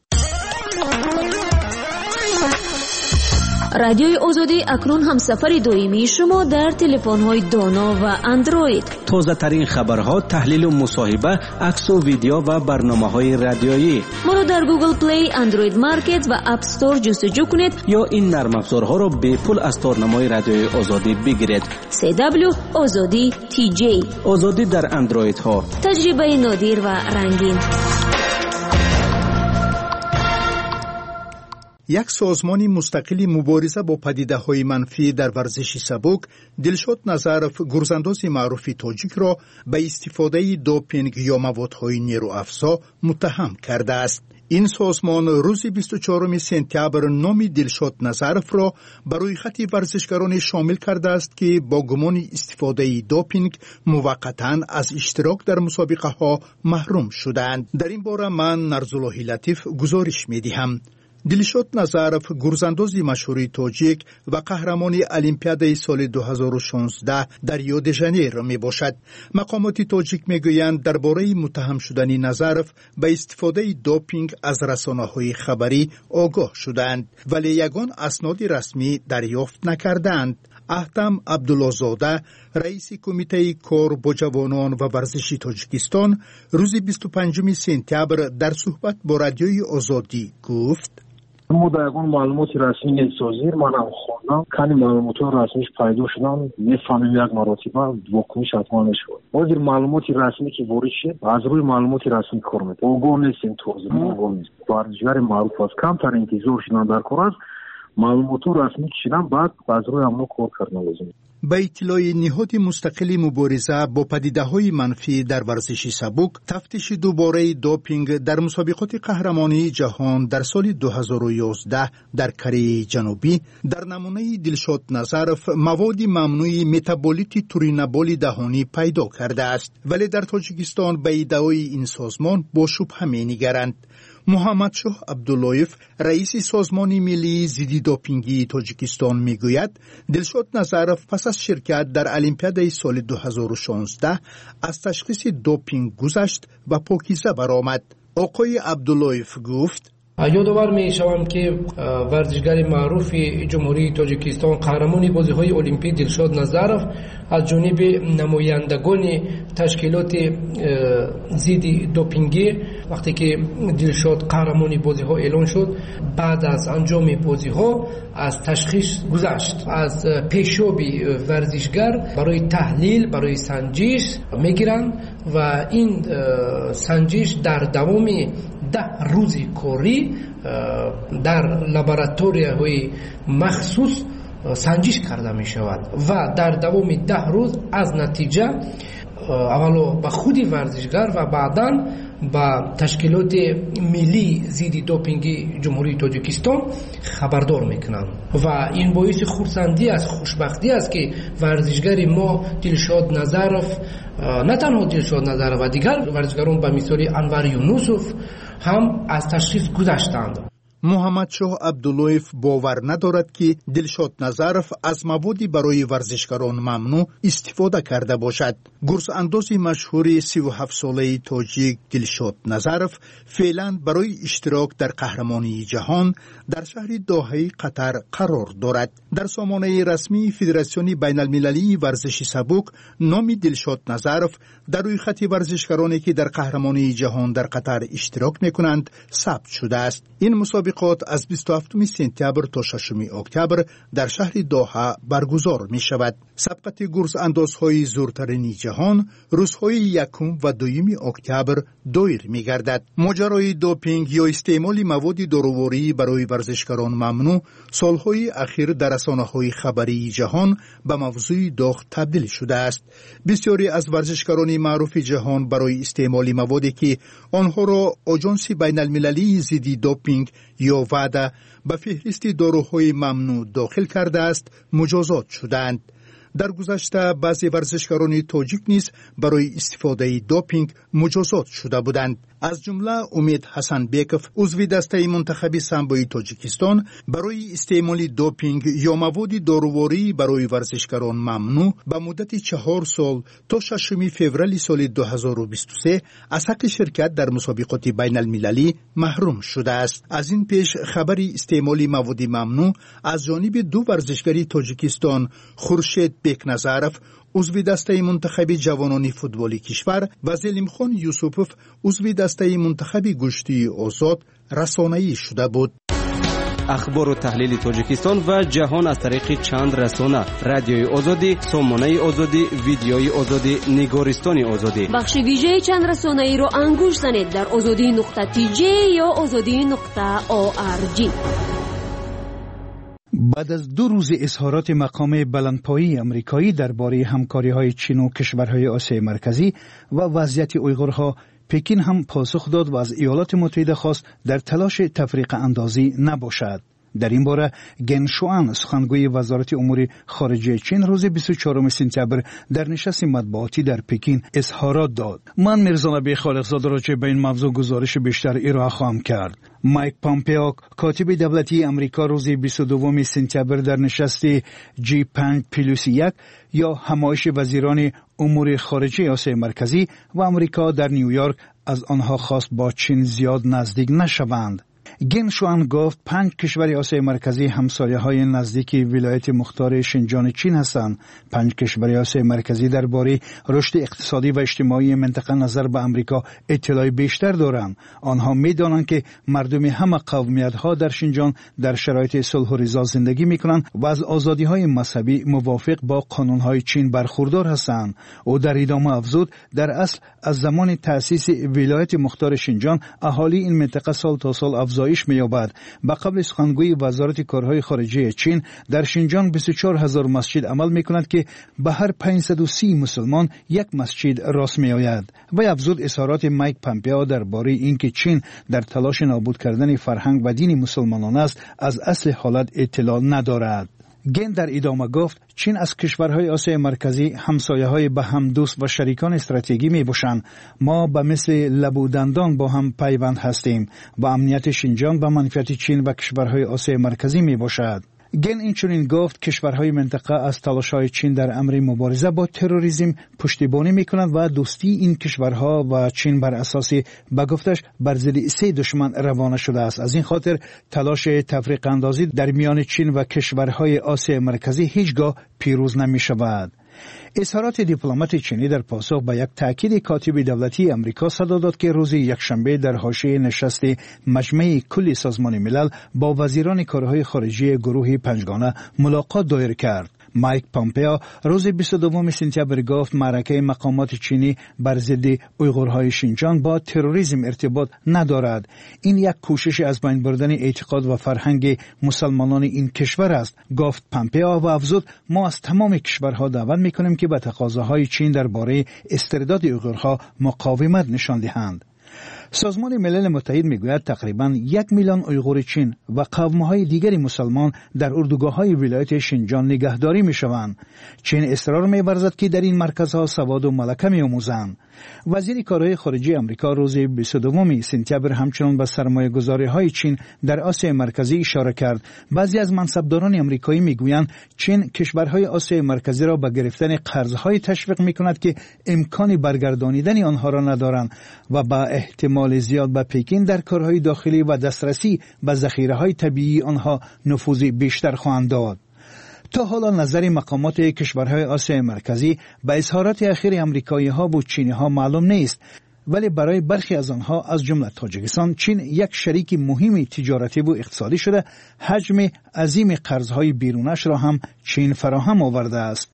رادیوی آزادی اکنون همسفر دائمی شما در تلفن‌های دانا و اندروید. تازه ترین خبرها، تحلیل و مصاحبه، عکس و ویدیو و برنامه‌های رادیویی. ما را در گوگل پلی، اندروید مارکت و اپ استور جستجو کنید یا این نرم افزارها را به پول از تارنمای رادیوی آزادی بگیرید. سی دبلیو آزادی تی جی. آزادی در اندروید ها. تجربه نادر و رنگین. یک سازمان مستقل مبارزه با پدیده‌های منفی در ورزش سبک، دلشاد نظرف، گرزانداز معروف تاجیک را به استفاده دوپینگ یا موادهای نیروافزا متهم کرده است. این سازمان روز بیست و چهارم سپتامبر نام دلشاد نظرف را برای خط ورزشکاران شامل کرده است که با گمان استفاده دوپینگ موقتاً از اشتراک در مسابقه ها محروم شدند. در این باره من نرزالله لطیف گزارش می دهم. دلشاد نظرف، گرزانداز مشهور تاجیک و قهرمان المپیاد سال دو هزار و شانزده در ریو دی ژانیرو می باشد. مقامات تاجیک می گویند درباره متهم شدن نظرف به استفاده دوپینگ از رسانه‌های خبری آگاه شدند، ولی یگان اسناد رسمی دریافت نکردند. احتم عبدالله‌زاده، رئیس کمیته کار با جوانان و ورزشی تاجیکستان، روز بیست و پنجم سپتامبر در صحبت با رادیوی آزادی گفت: ما در یگان معلومات رسمی نسازیر منم خوندم کنی معلومات رسمیش پیدا شدن میفهمیم یک مراتبه واکنش حتما نشود. بازیر معلومات رسمی که وارد شد از روی معلومات رسمی کار میکنه. آگاه نیستیم توضیح آگاه نیست. ورزشکار معروف از کمتر انتظار شدن در کار است. معلومات رسمی کشیدن بعد از روی امنا کار کردن لازمه. به اطلاع نهاد مستقل مبارزه با پدیده‌های منفی در ورزش سبک، تفتیش دوباره دوپینگ در مسابقات قهرمانی جهان در سال دو هزار و یازده در کره جنوبی در نمونه دلشاد نظرف مواد ممنوع متابولیت تورینابول دهانی پیدا کرده است، ولی در تاجیکستان به ادعای این سازمان با شبهه می‌نگرند. محمد شاه عبداللهیف، رئیس سازمان ملی ضد دوپینگی تاجیکستان میگوید دلشاد نظرف پس از شرکت در المپیاد سال دو هزار و شانزده از تشخیص دوپینگ گذشت و پاکیزه برآمد. آقای عبداللهیف گفت: یادآور می شوم که ورزشگر معروف جمهوری تاجیکستان قهرمان بازی‌های المپیک دلشاد نظرف از جانب نمایندگان تشکیلات ضد دوپینگی وقتی که دلشاد قهرمان بازی‌ها اعلان شد بعد از انجام بازی‌ها از تشخیص گذشت. از پیشابی ورزشگر برای تحلیل برای سنجش میگیرند و این سنجش در دوام ده روزی کاری در لابراتوری‌های مخصوص سنجش کرده می شود و در دوام ده روز از نتیجه اولا به خود ورزشگر و بعداً با تشکیلات ملی ضد دوپینگی جمهوری تاجیکستان خبردار میکنند و این باعث خرسندی است، خوشبختی است که ورزشگر ما دلشاد نظرف، نه تنها دلشاد نظرف و دیگر ورزشگران به مثال انور یونوسوف هم از تشخیص گذشتند. محمد شاه عبداللهیف باور ندارد که دلشاد نظرف از موادی برای ورزشکاران ممنوع استفاده کرده باشد. گرز انداز مشهور سی و هفت ساله تاجیک دلشاد نظرف فعلا برای اشتراک در قهرمانی جهان در شهر دوحه قطر قرار دارد. در سامانه رسمی فدراسیون بین المللی ورزش سبک نام دلشاد نظرف در روی خط ورزشکارانی که در قهرمانی جهان در قطر اشتراک میکنند ثبت شده است. این مسابقه مسابقات از بیست و هفتم سپتامبر تا ششم اکتبر در شهر دوحه برگزار می شود. سبقت گرز اندازهای زورترین جهان روزهای یکم و دوم اکتبر دایر می گردد. ماجرای دوپینگ یا استعمال مواد دارویی برای ورزشکاران ممنوع سالهای اخیر در رسانه‌های خبری جهان به موضوع داغ تبدیل شده است. بسیاری از ورزشکاران معروف جهان برای استعمال موادی که آنها را آژانس بین المللی ضد دوپینگ یا ودا به فهرست داروهای ممنوع داخل کرده است مجازات شدند. در گذشته بعضی ورزشکاران تاجیک نیز برای استفاده دوپینگ مجازات شده بودند. از جمله امید حسن بیکف عضو دسته منتخب سامبوی تاجیکستان برای استعمال دوپینگ یا مواد دارویی برای ورزشکاران ممنوع به مدت چهار سال تا ششم فوریه سال دو هزار و بیست و سه از حق شرکت در مسابقات بین المللی محروم شده است. از این پیش خبری استعمال مواد ممنوع از جانب دو ورزشکار تاجیکستان خورشید بیکنظرف عضو دسته منتخب جوانان فوتبال کشور و زلیمخان یوسفوف عضو دسته منتخب گشتی آزاد رسانه‌ای شده بود. اخبار و تحلیل تاجیکستان و جهان از طریق چند رسانه: رادیوی آزادی، سامانه آزادی، ویدیوی آزادی، نگارستان آزادی. بخش ویژه چند رسانه‌ای رو انگوش زنید در آزادی نقطه تی جی یا آزادی نقطه او آر جی. بعد از دو روز اظهارات مقام بلندپایه امریکایی درباره همکاری‌های چین و کشورهای آسیای مرکزی و وضعیت اویغورها، پکین هم پاسخ داد و از ایالات متحده خواست در تلاش تفریق اندازی نباشد. در این باره گن شوان سخنگوی وزارت امور خارجه چین روز بیست و چهارم سپتامبر در نشست مطبوعاتی در پکین اظهارات داد: من میرزا نبی خالقزاده را چه به این موضوع گزارش بیشتر ارائه خواهم کرد. مایک پامپئو کاتب دولتی امریکا روز بیست و دو سپتامبر در نشست جی پنج پلاس یک یا همایش وزیران امور خارجه آسیای مرکزی و امریکا در نیویورک از آنها خواست با چین زیاد نزدیک نشوند. گن شوان گفت پنج کشور آسیای مرکزی همسایه های نزدیک ولایت مختار شینجان چین هستند. پنج کشور آسیای مرکزی درباره رشد اقتصادی و اجتماعی منطقه نظر به امریکا اطلاع بیشتر دارند. آنها می‌دانند که مردم همه قومیت ها در شینجان در شرایط صلح و رضا زندگی می‌کنند و از آزادی های مذهبی موافق با قانون های چین برخوردار هستند. او در ادامه افزود در اصل از زمان تأسیس ولایت مختار شینجان اهالی این منطقه سال تا سال افزایش می‌یابد. به قبل سخنگوی وزارت کارهای خارجه چین در شینجان بیست و چهار هزار مسجد عمل می‌کند که به هر پانصد و سی مسلمان یک مسجد راست می‌آید. و افزود اظهارات مایک پامپئو درباره اینکه چین در تلاش نابود کردن فرهنگ و دین مسلمانان است از اصل حالت اطلاع ندارد. گن در ادامه گفت چین از کشورهای آسیای مرکزی همسایه‌های به هم دوست و شریکان استراتژیکی می‌باشند. ما به مثل لب و دندان با هم پیوند هستیم و امنیت شینجان به منفعت چین و کشورهای آسیای مرکزی می‌باشد. گن اینچنین گفت کشورهای منطقه از تلاش‌های چین در امر مبارزه با تروریسم پشتیبانی می‌کنند و دوستی این کشورها و چین بر اساس به گفتش بر ضد سه دشمن روانه شده است. از این خاطر تلاش تفریق اندازی در میان چین و کشورهای آسیای مرکزی هیچگاه پیروز نمی‌شود. اظهارات دیپلمات چینی در پاسخ به یک تاکید کاتب دولتی امریکا صدا داد که روز یکشنبه در حاشیه نشست مجمع کل سازمان ملل با وزیران کارهای خارجه گروه پنجگانه ملاقات دایر کرد. مایک پامپئو روز بیست و دو سپتامبر گفت معرکه مقامات چینی بر ضد اویغورهای شینجان با تروریسم ارتباط ندارد. این یک کوشش از بین بردن اعتقاد و فرهنگ مسلمانان این کشور است. گفت پامپئو و افزود ما از تمام کشورها دعوت میکنیم که به تقاضاهای چین درباره استرداد اویغورها مقاومت نشان دهند. سازمان ملل متحد میگوید تقریباً یک میلیون اویغور چین و قوم‌های دیگری مسلمان در اردوگاه‌های ولایت شینجان نگهداری می‌شوند. چین اصرار می‌ورزد که در این مرکزها سواد و ملکه می‌آموزند. وزیر کارهای خارجه آمریکا روز بیست و دو سپتامبر همچنان به سرمایه‌گذاری‌های چین در آسیای مرکزی اشاره کرد. بعضی از منصبداران آمریکایی می‌گویند چین کشورهای آسیای مرکزی را به گرفتن قرض‌های تشویق می‌کند که امکان برگردانیدن آنها را ندارند و با احتمال زیاد به پکین در کارهای داخلی و دسترسی به ذخیره‌های طبیعی آنها نفوذ بیشتر خواهند داد. تا حالا نظر مقامات کشورهای آسیای مرکزی به اظهارات اخیر آمریکایی‌ها و چینی‌ها معلوم نیست. ولی برای برخی از آنها از جمله تاجیکستان چین یک شریک مهم تجارتی و اقتصادی شده، حجم عظیم قرضهای بیرونش را هم چین فراهم آورده است.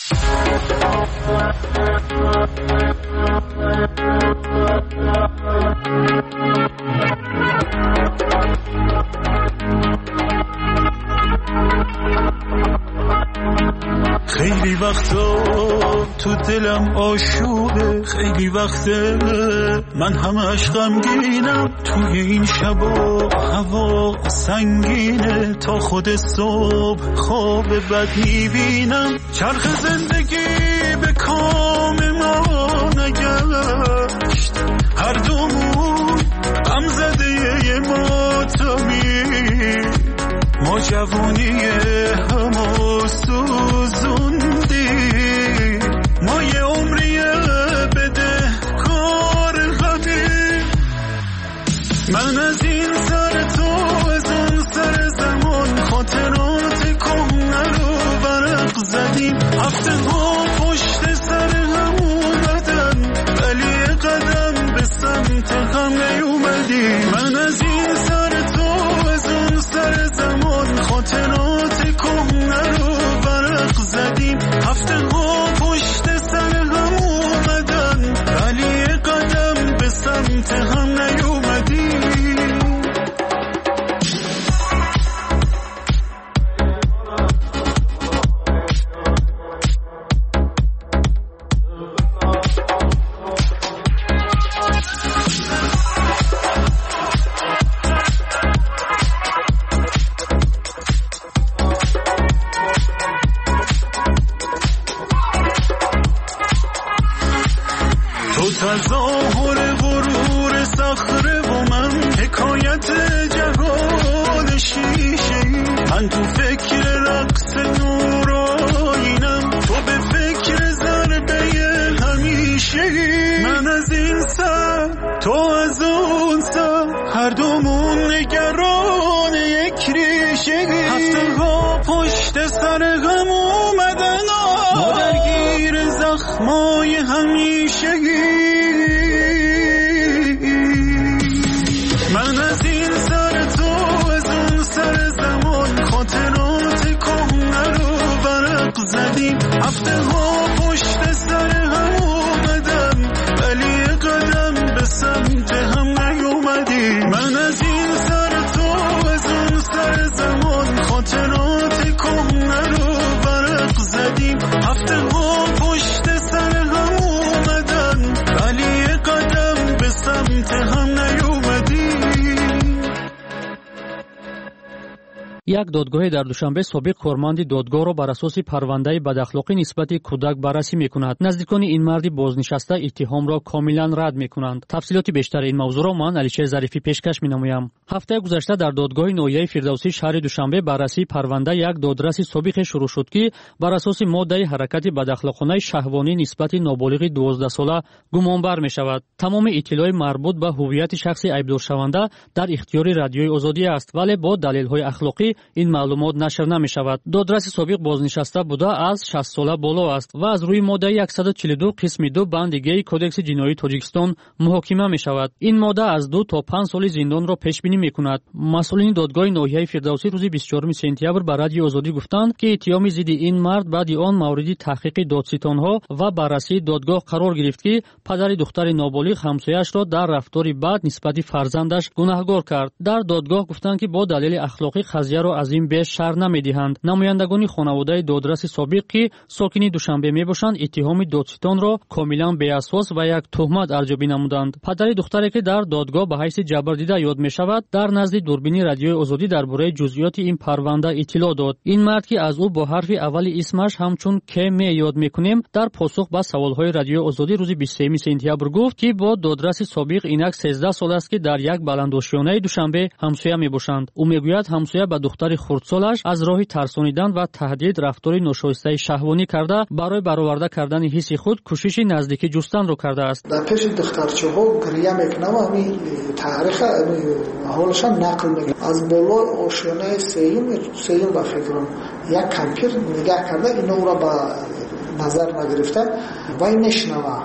خیلی وقتا تو دلم آشوبه، خیلی وقته من همش غمگینم، توی این شبا هوا سنگینه، تا خود صبح خواب بد میبینم، چرخ زندگی به کام ما نگشت، هر دومون غم زده ماتمی، ما جوونی همو سوزوندی، ما یه عمریه بده کار غمی، من از این سر تو از اون سر زمان، خاطرات کهنه رو ورق زدیم، هفته ها پشت سر هم اومدن ولی قدم به سمت هم نیومدی، من از این سر تو از اون سر زمان، خاطرات کهنه رو ورق زدیم، هفته ها پشت سر هم اومدن ولی قدم به سمت هم نیومدی. تظاهر غرور صخره و من حکایت جهان شیشه، من تو فکر رقص نورانم، تو به فکر ضربه همیشه، من از این سر تو از اون سر، هر دومون نگران یک ریشه، هفته ها پشت سر هم اومدن، ما درگیر زخمای همیشه، من از این سر تو از اون سر زمان، خاطرات کهنه رو ورق زدیم، هفته ها پشت سر هم اومدن ولی قدم به سمت هم نیومدی، من از این سر تو از اون سر زمان، خاطرات کهنه رو ورق زدیم، هفته ها پشت سر هم اومدن ولی قدم به سمت هم نیومدی. یک دادگاه در دوشنبه سابق کارمند دادگاه را بر اساس پرونده بداخلاقی نسبت کودک بررسی میکند. نزدیکان این مرد بازنشسته اتهام را کاملا رد میکنند. تفصیلات بیشتر این موضوع را من علیشیر ظریفی پیشکش مینمایم. هفته گذشته در دادگاه ناحیه فردوسی شهر دوشنبه بررسی پرونده یک دادرس سابق شروع شد که بر اساس ماده حرکت بداخلاقانه شهوانی نسبت نابالغ دوازده ساله گمانبر میشود. تمام اطلاعات مربوط به هویت شخص عیبدارشونده در اختیار رادیوی آزادی است، ولی با دلیل‌های اخلاقی این معلومات نشر نمی‌شود. دادرس سابق بازنشسته بوده از شصت ساله بالا است و از روی ماده صد و چهل و دو قسم دو بند دیگه کدکس جنایی تاجیکستان محاکمه می‌شود. این ماده از دو تا پنج سال زندان را پیش بینی می‌کند. مسئولین دادگاه ناحیه فردوسی روز بیست و چهارم سپتامبر به رادیو آزادی گفتند که اتهام ضد این مرد بعد آن مورد تحقیق دادستان‌ها و بررسی دادگاه قرار گرفت که پدر دختر نابالغ همسایه‌اش را در رفتاری بد نسبت فرزندش گناهکار کرد. در دادگاه گفتند که با دلیل اخلاقی قضیه را از این بیش شرح نمی‌دهند. نمایندگان خانواده دادرس سابق که ساکن دوشنبه میباشند اتهام دادستان را کاملا بی‌اساس و یک تهمت ارزیابی نمودند. پدر دختری که در دادگاه به حیث جبردیده یاد می‌شود در نزد دوربین رادیوی آزادی درباره جزئیات این پرونده اطلاع داد. این مرد که از او با حرف اول اسمش همچون که می یاد می‌کنیم در پاسخ به سوال‌های رادیوی آزادی روز بیست و سوم سپتامبر گفت که با دادرس سابق اینک سیزده سال است که در یک بلندآشیانه دوشنبه همسایه میباشند. او میگوید همسایه به دختر خردسالش از راه ترسانیدن و تهدید رفتار ناشایسته شهوانی کرده برای برآورده کردن حس خود کوشش نزدیکی جستن را کرده است. در پیش دخترچه‌ها گریه میکنم و همین تاریخ حالش نقل میکنم. از بالا آشیانه سیم سیم با فکرم یک کمپیر نگاه کرده، اینا را با نظر نگرفته و این نشنوه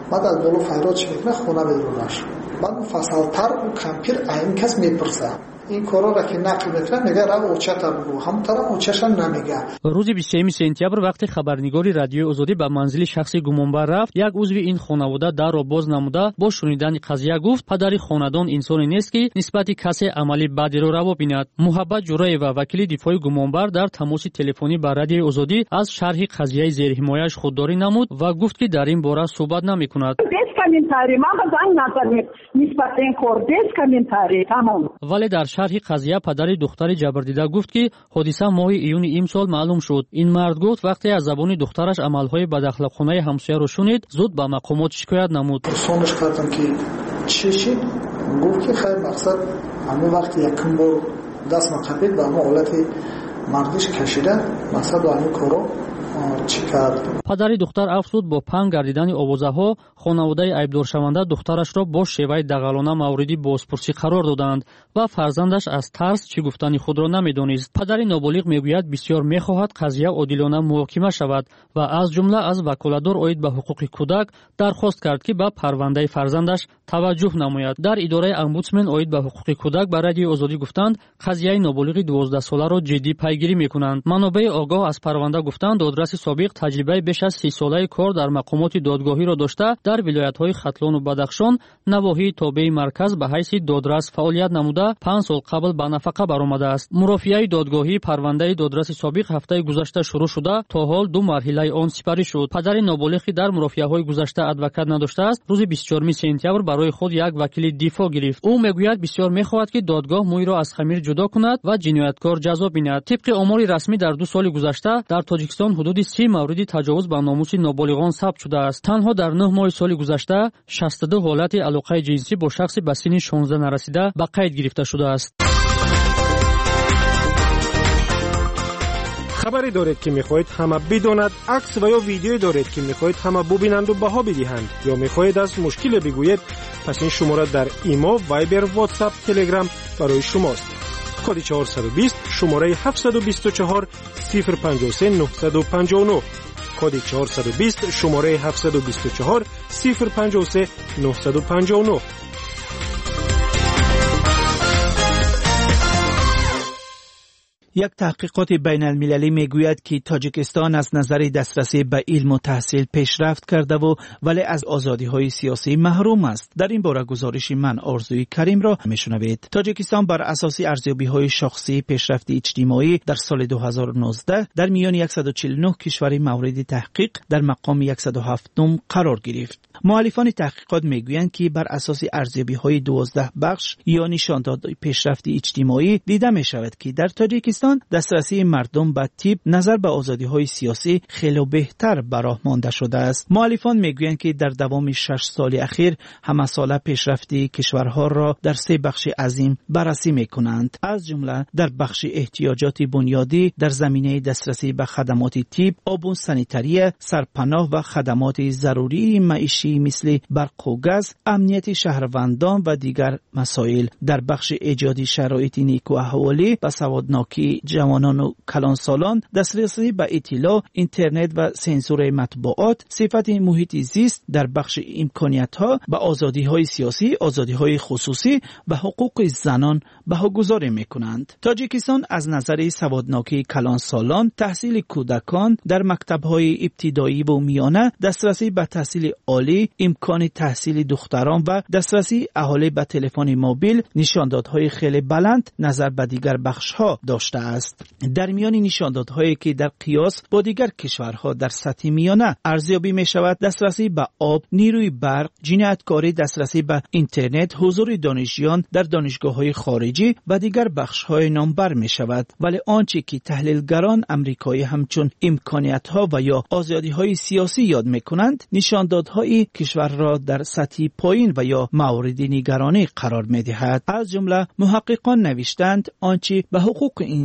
بعد از بالا فریاد میکنه خونه بیرونش. بعد فصلتر و کمپیر این کس میپرسه این کارا را که نقل میکنه میگه رو اوچتا بگو، همونطور اوچشم نمیگه. روز بیست و سوم سپتامبر وقتی خبرنگاری رادیوی آزادی به منزل شخصی گمانبر رفت، یک عضو این خانواده در را باز نموده با شنیدن قضیه گفت پدر خاندان انسانی نیست که نسبت کسی عملی بدی را روا بیند. محبت جورایی و وکیل دفاع گمانبر در تماس تلفنی با رادیوی آزادی از شرح قضیه زیر حمایه‌اش خودداری نمود و گفت که در این باره صحبت نمیکند. ولی در شرح قضیه پدر دختر جبردیده گفت که حادثه ماه ایون امسال معلوم شد. این مرد گفت وقتی از زبان دخترش عملهای بداخلاقانه همسایه را شنید زود به مقامات شکایت نمود. سوالش کردم که چی شد؟ گفت که خیر مقصد همون وقتی یکم بار دست مقبل به همون حالت مردش کشیده مقصد و همون کارو چی کرد. پدر دختر افزود با پنگ گردیدن آوازه ها خانواده عیبدار شونده دخترش را با شیوه دغلانه موردی بازپرسی قرار دادند و فرزندش از ترس چی گفتنی خود را نمیدانست. پدر نابالغ میگوید بسیار میخواهد قضیه عادلانه محاکمه شود و از جمله از وکالتدار عاید به حقوق کودک درخواست کرد که به پرونده فرزندش توجه نماید. در اداره امبودسمن عاید به حقوق کودک به رادیوی آزادی گفتند قضیه نابالغ دوازده ساله را جدی پیگیری میکنند. منابع آگاه از پرونده گفتند دادرس سابق تجربه بیش از سی ساله کار در مقامات دادگاهی را داشته در ولایت‌های ختلان و بدخشان نواحی تابع مرکز به حیث دادرس فعالیت نموده پنج سال قبل به نفقه برآمده است. مرافعه دادگاهی پرونده دادرس سابق هفته گذشته شروع شده تا حال دو مرحله آن سپری شد. پدر نابالغی در مرافعه‌های گذشته ادوکات نداشته است. روز بیست و چهارم سپتامبر برای خود یک وکیل دفاع گرفت. او میگوید بسیار میخواهد که دادگاه موی را از خمیر جدا کند و جنایتکار جزا بیند. طبق آمار رسمی در دو سال گذشته در تاجیکستان حدود سی مورد تجاوز به ناموس نابالغان ثبت شده است. تنها در نه ماه سال گذشته شصت و دو حالت علاقه جنسی با شخص به سن شانزده نرسیده به قید گرفته شده است. خبری دارید که میخواهید همه بداند، عکس و یا ویدیویی دارید که میخواهید همه ببینند و بها بدهند یا میخواهید از مشکل بگویید، پس این شماره در ایما، وایبر، واتساپ، تلگرام برای شماست. کد چهارصد و بیست شماره هفتصد و بیست و چهار صفر پنجاه و سه نهصد و پنجاه و نه. کد چهارصد و بیست شماره هفتصد و بیست و چهار صفر پنجاه و سه نهصد و پنجاه و نه. یک تحقیقات بین المللی میگوید که تاجیکستان از نظر دسترسی به علم و تحصیل پیشرفت کرده و ولی از آزادی های سیاسی محروم است. در این باره گزارش من آرزوی کریم را میشنوید. تاجیکستان بر اساس ارزیابی های شخصی پیشرفت اجتماعی در سال دو هزار و نوزده در میان صد و چهل و نه کشور مورد تحقیق در مقام صد و هفت قرار گرفت. مؤلفان تحقیقات میگویند که بر اساس ارزیابی های دوازده بخش یا نشانداد پیشرفت اجتماعی دیده می شود که در تاجیکستان دسترسی مردم به طب نظر به آزادی های سیاسی خیلی بهتر براه مانده شده است. مؤلفان میگویند که در دوام شش سال اخیر همه ساله پیشرفتی کشورها را در سه بخش عظیم بررسی میکنند، از جمله در بخش احتیاجات بنیادی در زمینه دسترسی به خدمات طب، آب و سانیتری، سرپناه و خدمات ضروری معیشی مثل برق و گاز، امنیت شهروندان و دیگر مسائل. در بخش ایجاد شرایط نیک و احوالی و سوادناکی جوانان و کلانسالان، دسترسی به اطلاع، اینترنت و سنسور مطبوعات، صفت محیط زیست. در بخش امکانیت‌ها به آزادی‌های سیاسی، آزادی‌های خصوصی و حقوق زنان بهاگذاری می‌کنند. تاجیکستان از نظر سوادناکی کلانسالان، تحصیل کودکان در مکتب‌های ابتدایی و میانه، دسترسی به تحصیل عالی، امکان تحصیل دختران و دسترسی اهالی به تلفن موبیل نشاندادهای خیلی بلند نظر به دیگر بخش‌ها داشته است. در میان نشاندادهایی که در قیاس با دیگر کشورها در سطح میانه ارزیابی می شود، دسترسی به آب، نیروی برق، جنایتکاری، دسترسی به اینترنت، حضور دانشجویان در دانشگاه‌های خارجی و دیگر بخش‌های نامبر می شود. ولی آنچه که تحلیلگران آمریکایی همچون امکانیت‌ها و یا آزادی‌های سیاسی یاد می‌کنند، نشاندادهای کشور را در سطح پایین و یا مورد نگرانی قرار می‌دهد. از جمله محققان نوشتند آنچه به حقوق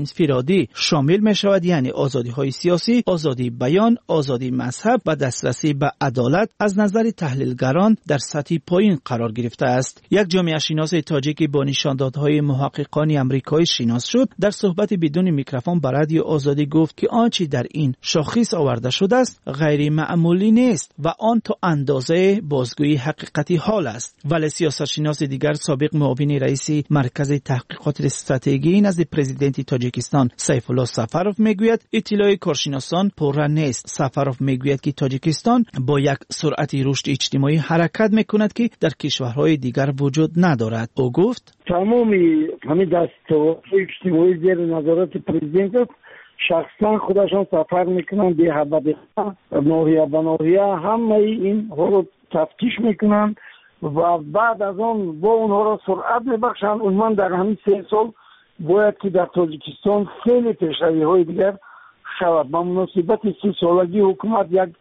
انفرادی شامل می شود، یعنی آزادی های سیاسی، آزادی بیان، آزادی مذهب و دسترسی به عدالت از نظر تحلیلگران در سطح پایین قرار گرفته است. یک جامعه شناس تاجیکی با نشاندادهای محققان آمریکایی شناس شد در صحبت بدون میکروفون با رادیو آزادی گفت که آنچه در این شاخص آورده شده است غیر معمولی نیست و آن تا اندازه بازگویی حقیقتی حال است. ولی سیاستشناس دیگر سابق معاون رئیس مرکز تحقیقات استراتژی نزد پرزیدنت تاجیکستان سیف الله سفروف میگوید اطلاع کارشناسان پررنگ نیست. سفروف میگوید که تاجیکستان با یک سرعت رشد اجتماعی حرکت میکند که در کشورهای دیگر وجود ندارد. او گفت تمامی همین دستاوردهای اجتماعی زیر نظارت پرزیدنت شخصا خودشان سفر میکنن به هبه ناحیه به ناحیه، همه این ها رو تفتیش میکنن و بعد از آن با اونها را سرعت میبخشن. اونمان در همین سه سال باید که در تاجیکستان خیلی پیشروی های دیگر شود. با مناسبت سی سالگی حکومت یک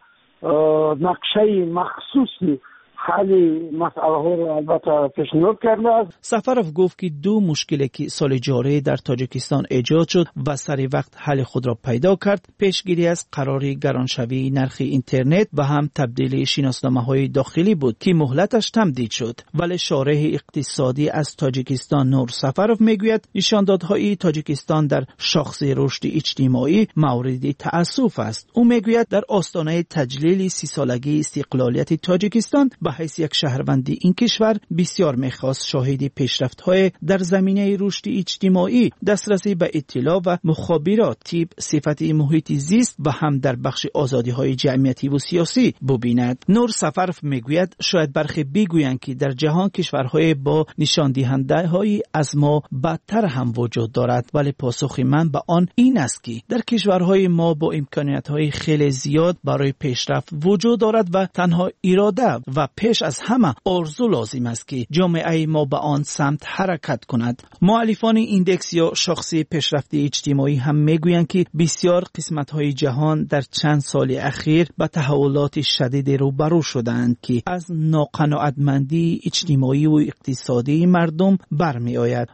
نقشه مخصوصی حالی مسئله ها رو البته پیشنهاد کرده است. سفروف گفت که دو مشکلی که سال جاری در تاجیکستان ایجاد شد و سری وقت حل خود را پیدا کرد پیشگیری از قرار گرانشوی نرخ اینترنت و هم تبدیل شناسنامه‌های داخلی بود که مهلتش تمدید شد. ولی شارح اقتصادی از تاجیکستان نور سفروف میگوید نشاندادهای تاجیکستان در شاخص رشد اجتماعی مورد تأسف است. او میگوید در آستانه تجلیل سی سالگی استقلالیت تاجیکستان به حیث یک شهروندی این کشور بسیار میخواست شاهد پیشرفت‌های در زمینه رشد اجتماعی، دسترسی به اطلاع و مخابرات، تیپ صفت محیط زیست و هم در بخش آزادی‌های جمعیتی و سیاسی ببیند. نور سفروف میگوید شاید برخی بگویند که در جهان کشورهای با نشان دهنده‌های از ما بدتر هم وجود دارد، ولی پاسخ من به آن این است که در کشورهای ما با امکانات‌های خیلی زیاد برای پیشرفت وجود دارد و تنها اراده و پیش از همه آرزو لازم است که جامعه ما به آن سمت حرکت کند. مؤلفان ایندکس یا شاخص پیشرفت اجتماعی هم میگویند که بسیار قسمت‌های جهان در چند سال اخیر با تحولات شدید روبرو شدند که از ناقناعتمندی اجتماعی و اقتصادی مردم برمی آید.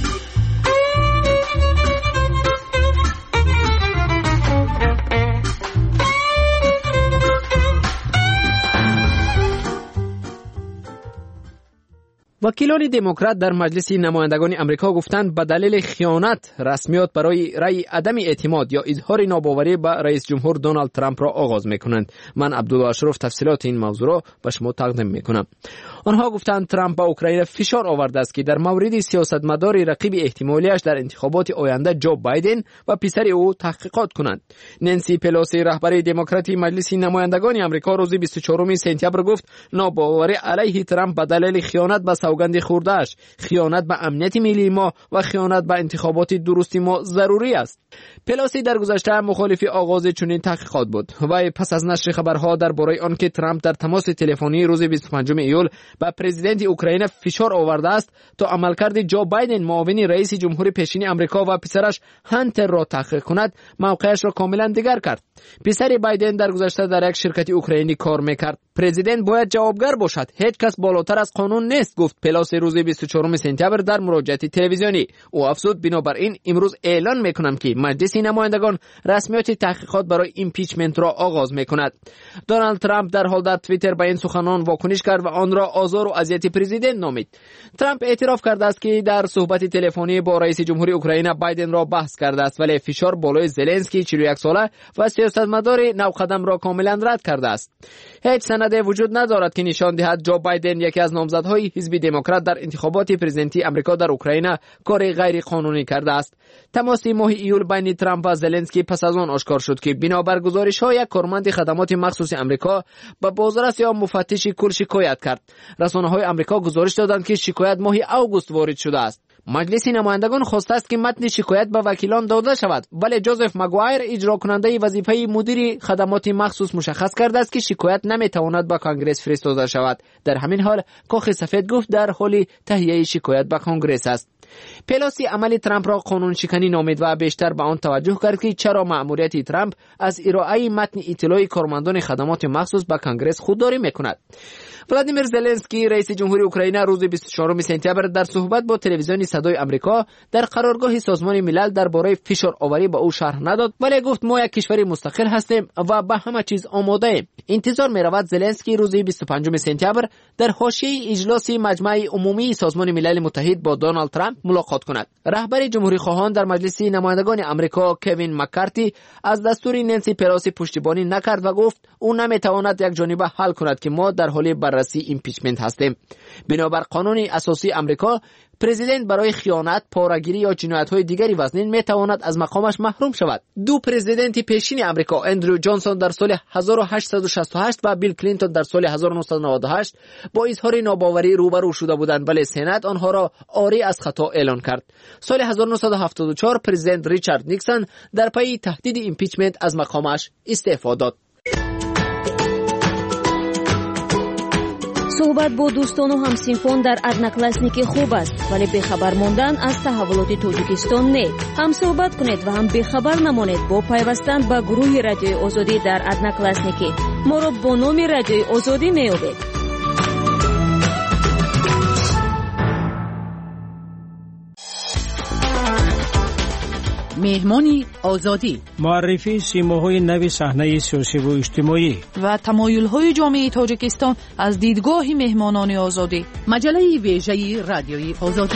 وکیلان دموکرات در مجلس نمایندگان امریکا گفتند به دلیل خیانت رسمیات برای رأی عدم اعتماد یا اظهار ناباوری به رئیس جمهور دونالد ترامپ را آغاز میکنند. من عبدالله اشرف تفصیلات این موضوع را به شما تقدیم میکنم. آنها گفتند ترامپ به اوکراین فشار آورده است که در مورد سیاستمدار رقیب احتمالیش در انتخابات آینده جو بایدن و پسر او تحقیقات کنند. نانسی پلوسی رهبر دموکراتی مجلس نمایندگان امریکا روز بیست و چهارم سپتامبر گفت ناباوری علیه ترامپ به دلیل خیانت به سوگند خورده‌اش، خیانت به امنیت ملی ما و خیانت به انتخابات درست ما ضروری است. پلوسی در گذشته مخالف آغاز چنین تحقیقات بود و پس از نشر خبرها درباره آنکه ترامپ در تماس تلفنی روز بیست و پنجم ایول با پرزیدنت اوکراین فشار آورده است تا عملکرد جو بایدن معاون رئیس جمهور پیشین آمریکا و پسرش هانتر را تحقیق کند، موقعش را کاملا دیگر کرد. پسر بایدن در گذشته در یک شرکت اوکراینی کار میکرد. پرزیدنت باید جوابگر باشد، هیچ کس بالاتر از قانون نیست، گفت پلوسی روز بیست و چهارم سپتامبر در مراجعه تلویزیونی. او افزود بنابراین امروز اعلان میکنم که مجلس نمایندگان رسمیات تحقیقات برای ایمپیچمنت را آغاز میکند. دونالد ترامپ در حال در توییتر به این سخنان واکنش کرد و آن را آزار و اذیت پرزیدنت نامید. ترامپ اعتراف کرده است که در صحبت تلفنی با رئیس جمهور اوکراین بایدن را بحث کرده است، ولی فشار بالای زلنسکی چهل و یک ساله و سیاستمدار نوقدم را کاملا رد کرده است. هیچ سندی وجود ندارد که نشان دهد جو بایدن یکی از نامزدهای حزب دموکرات در انتخابات پرزیدنتی آمریکا در اوکراین کار غیر قانونی کرده است. تماس ماه ایول بین ترامپ و زلنسکی پس از آن آشکار شد که بنابر گزارش‌های یک کارمند خدمات مخصوص آمریکا به بازرس یا مفتش کل شکایت کرد. رسانه‌های آمریکا گزارش دادند که شکایت ماه اوگوست وارد شده است. مجلس نمایندگان خواسته است که متن شکایت به وکیلان داده شود، ولی جوزف مگوایر اجرا کننده وظیفه مدیر خدمات مخصوص مشخص کرده است که شکایت نمیتواند به کانگرس فرستاده شود. در همین حال کاخ سفید گفت در حال تهیه شکایت به کانگرس است. پلاسی عمل ترامپ را قانون شکنی نامید و بیشتر به آن توجه کرد که چرا مأموریت ترامپ از ارائه متن اطلاع کارمندان خدمات مخصوص به کنگره خودداری میکند. ولادیمیر زلنسکی رئیس جمهوری اوکراین روز بیست و چهارم سپتامبر در صحبت با تلویزیون صدای آمریکا در قرارگاه سازمان ملل درباره فشار آوری به او شرح نداد، ولی گفت ما یک کشور مستقل هستیم و به همه چیز آماده ایم. انتظار می رود زلنسکی روز بیست و پنجم سپتامبر در حاشیه اجلاس مجمع عمومی سازمان ملل متحد با دونالد ترامپ ملاقات کند. رهبر جمهوری خواهان در مجلس نمایندگان آمریکا کوین مکارتی از دستور نانسی پلوسی پشتیبانی نکرد و گفت او نمیتواند یک جانبه حل کند که ما در حال بررسی ایمپیچمنت هستیم. بنابر قانون اساسی آمریکا، پرزیدنت برای خیانت، پاره‌گیری یا جنایت‌های دیگری وزنین میتواند از مقامش محروم شود. دو پرزیدنت پیشین آمریکا، اندرو جانسون در سال هزار و هشتصد و شصت و هشت و بیل کلینتون در سال هزار و نهصد و نود و هشت با اظهار ناباوری روبرو شده بودند، ولی سنا آنها را عاری از خطا اعلان کرد. سال هزار و نهصد و هفتاد و چهار پرزیدنت ریچارد نیکسون در پی تهدید ایمپیچمنت از مقامش استعفا داد. صحبت با دوستان و همسینفان در ادناکلاسنیک خوب است، ولی بخبر ماندن از تحولات تاجیکستان نه. هم صحبت کنید و هم بخبر نمانید با پیوستن به گروه رادیوی آزادی در ادناکلاسنیک. ما را با نام رادیوی آزادی میابید. مهمانی آزادی، معرفی سیماهای نو صحنه سیاسی و اجتماعی و تمایل‌های جامعه تاجیکستان از دیدگاه مهمانان آزادی. مجله ویژه رادیوی آزادی.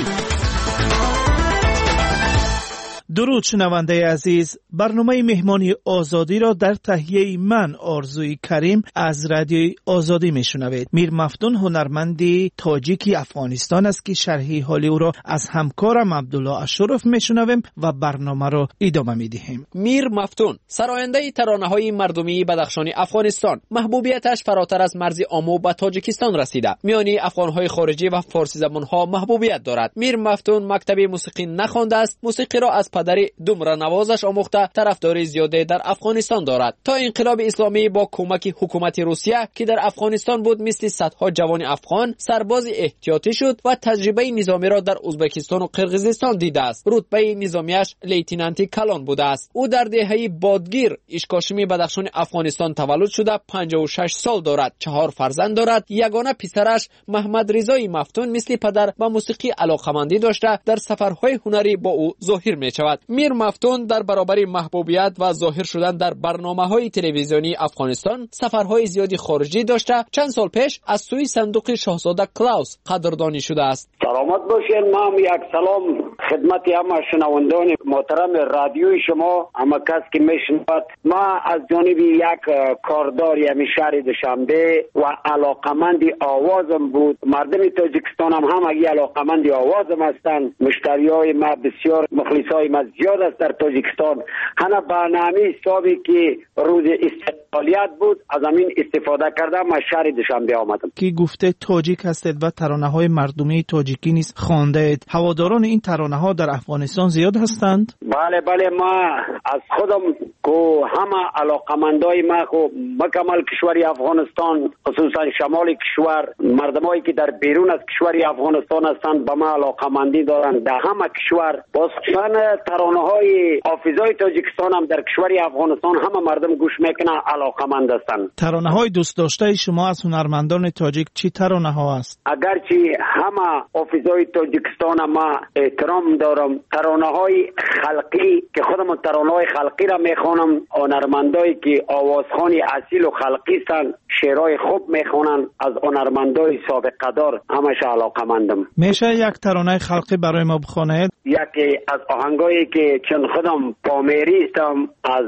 درود شنونده عزیز، برنامه مهمانی آزادی را در تهیه من آرزوی کریم از رادیوی آزادی میشنوید. میر مفتون هنرمندی تاجیکی افغانستان است که شرحی حالی او را از همکارم عبدالله اشرف میشنویم و برنامه را ادامه میدهیم. میر مفتون سراینده ترانه‌های مردمی بدخشان افغانستان، محبوبیتش فراتر از مرز آمو به تاجیکستان رسیده. میانی افغان‌های خارجی و فارسی زبان‌ها محبوبیت دارد. میر مفتون مکتب موسیقی نخوانده است، موسیقی را از پدر دومره نوازش آموخته طرفداری زیاده در افغانستان دارد. تا انقلاب اسلامی با کمک حکومت روسیه که در افغانستان بود، مثل صدها جوان افغان سرباز احتیاطی شد و تجربه نظامی را در ازبکستان و قرقیزستان دیده است. رتبه نظامیش لیتنانتی کلان بوده است. او در دهه بادگیر اشکاشمی بدخشان افغانستان تولد شده، پنجاه و شش سال دارد، چهار فرزند دارد. یگانه پسرش محمد رضای مفتون مثل پدر به موسیقی علاقه‌مندی داشته، در سفرهای هنری با او ظاهر می‌شود. میر مفتون در برابر محبوبیت و ظاهر شدن در برنامه‌های تلویزیونی افغانستان سفرهای زیادی خارجی داشته. چند سال پیش از سوی صندوق شاهزاده کلاوس قدردانی شده است. سلامت باشین. ما یک سلام خدمت همه شنوندگان محترم رادیوی شما، همه کس که میشنود. ما از جانب یک کاردار یمی شهر دوشنبه و علاقمند آوازم بود. مردم تاجیکستان هم همگی علاقمند آوازم هستند. مشتریای ما بسیار، مخلصای ما زیاد است در تاجیکستان. همه برنامه حسابی که روز استقلالیت بود از همین استفاده کردم. ما شهر دوشنبه آمدم. کی گفته تاجیک هستید و ترانه‌های مردمی تاجیکی نیز خوانده اید. هواداران این ترانه‌ها در افغانستان زیاد هستند؟ بله بله، ما از خودم کو همه علاقمندای ما کو مکمل کشور افغانستان، خصوصا شمال کشور، مردمایی که در بیرون از کشور افغانستان هستند به ما علاقمندی دارند. در همه کشور خصوصا ترانه‌های حافظای تاجیکستان هم در کشور افغانستان همه مردم گوش میکنن، علاقمند هستند. ترانه‌های دوست داشته شما از هنرمندان تاجیک چی ترانه‌ها است؟ اگرچه همه حافظای تاجیکستان ما احترام دارم، ترانه‌های خلقی که خودم ترانه‌های خلقی را میخوانم، هنرمندایی که آوازخوان اصیل و خلقی هستند، شعرهای خوب میخوانند، از هنرمندای سابقه دار همش علاقمندم. میشه یک ترانه خلقی برای ما بخوانید؟ یکی از آهنگایی که چون خودم پامیری هستم، از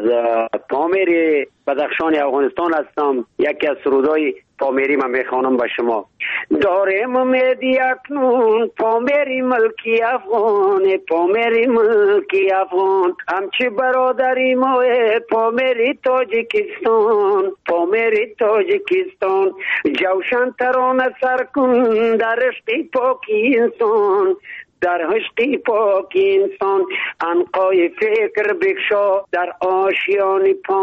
پامیر بدخشان افغانستان هستم، یکی از سرودای پامیری من میخوانم به شما. داریم امیدی اکنون پامیری ملکی افغان، پامیری ملکی افغان، همچی برادری ما پامیری تاجیکستان، پامیری تاجیکستان، جوشن ترانه سر کن در عشق پاکی انسان، در عشق پاک انسان عنقای فکر بکشا، در آشیان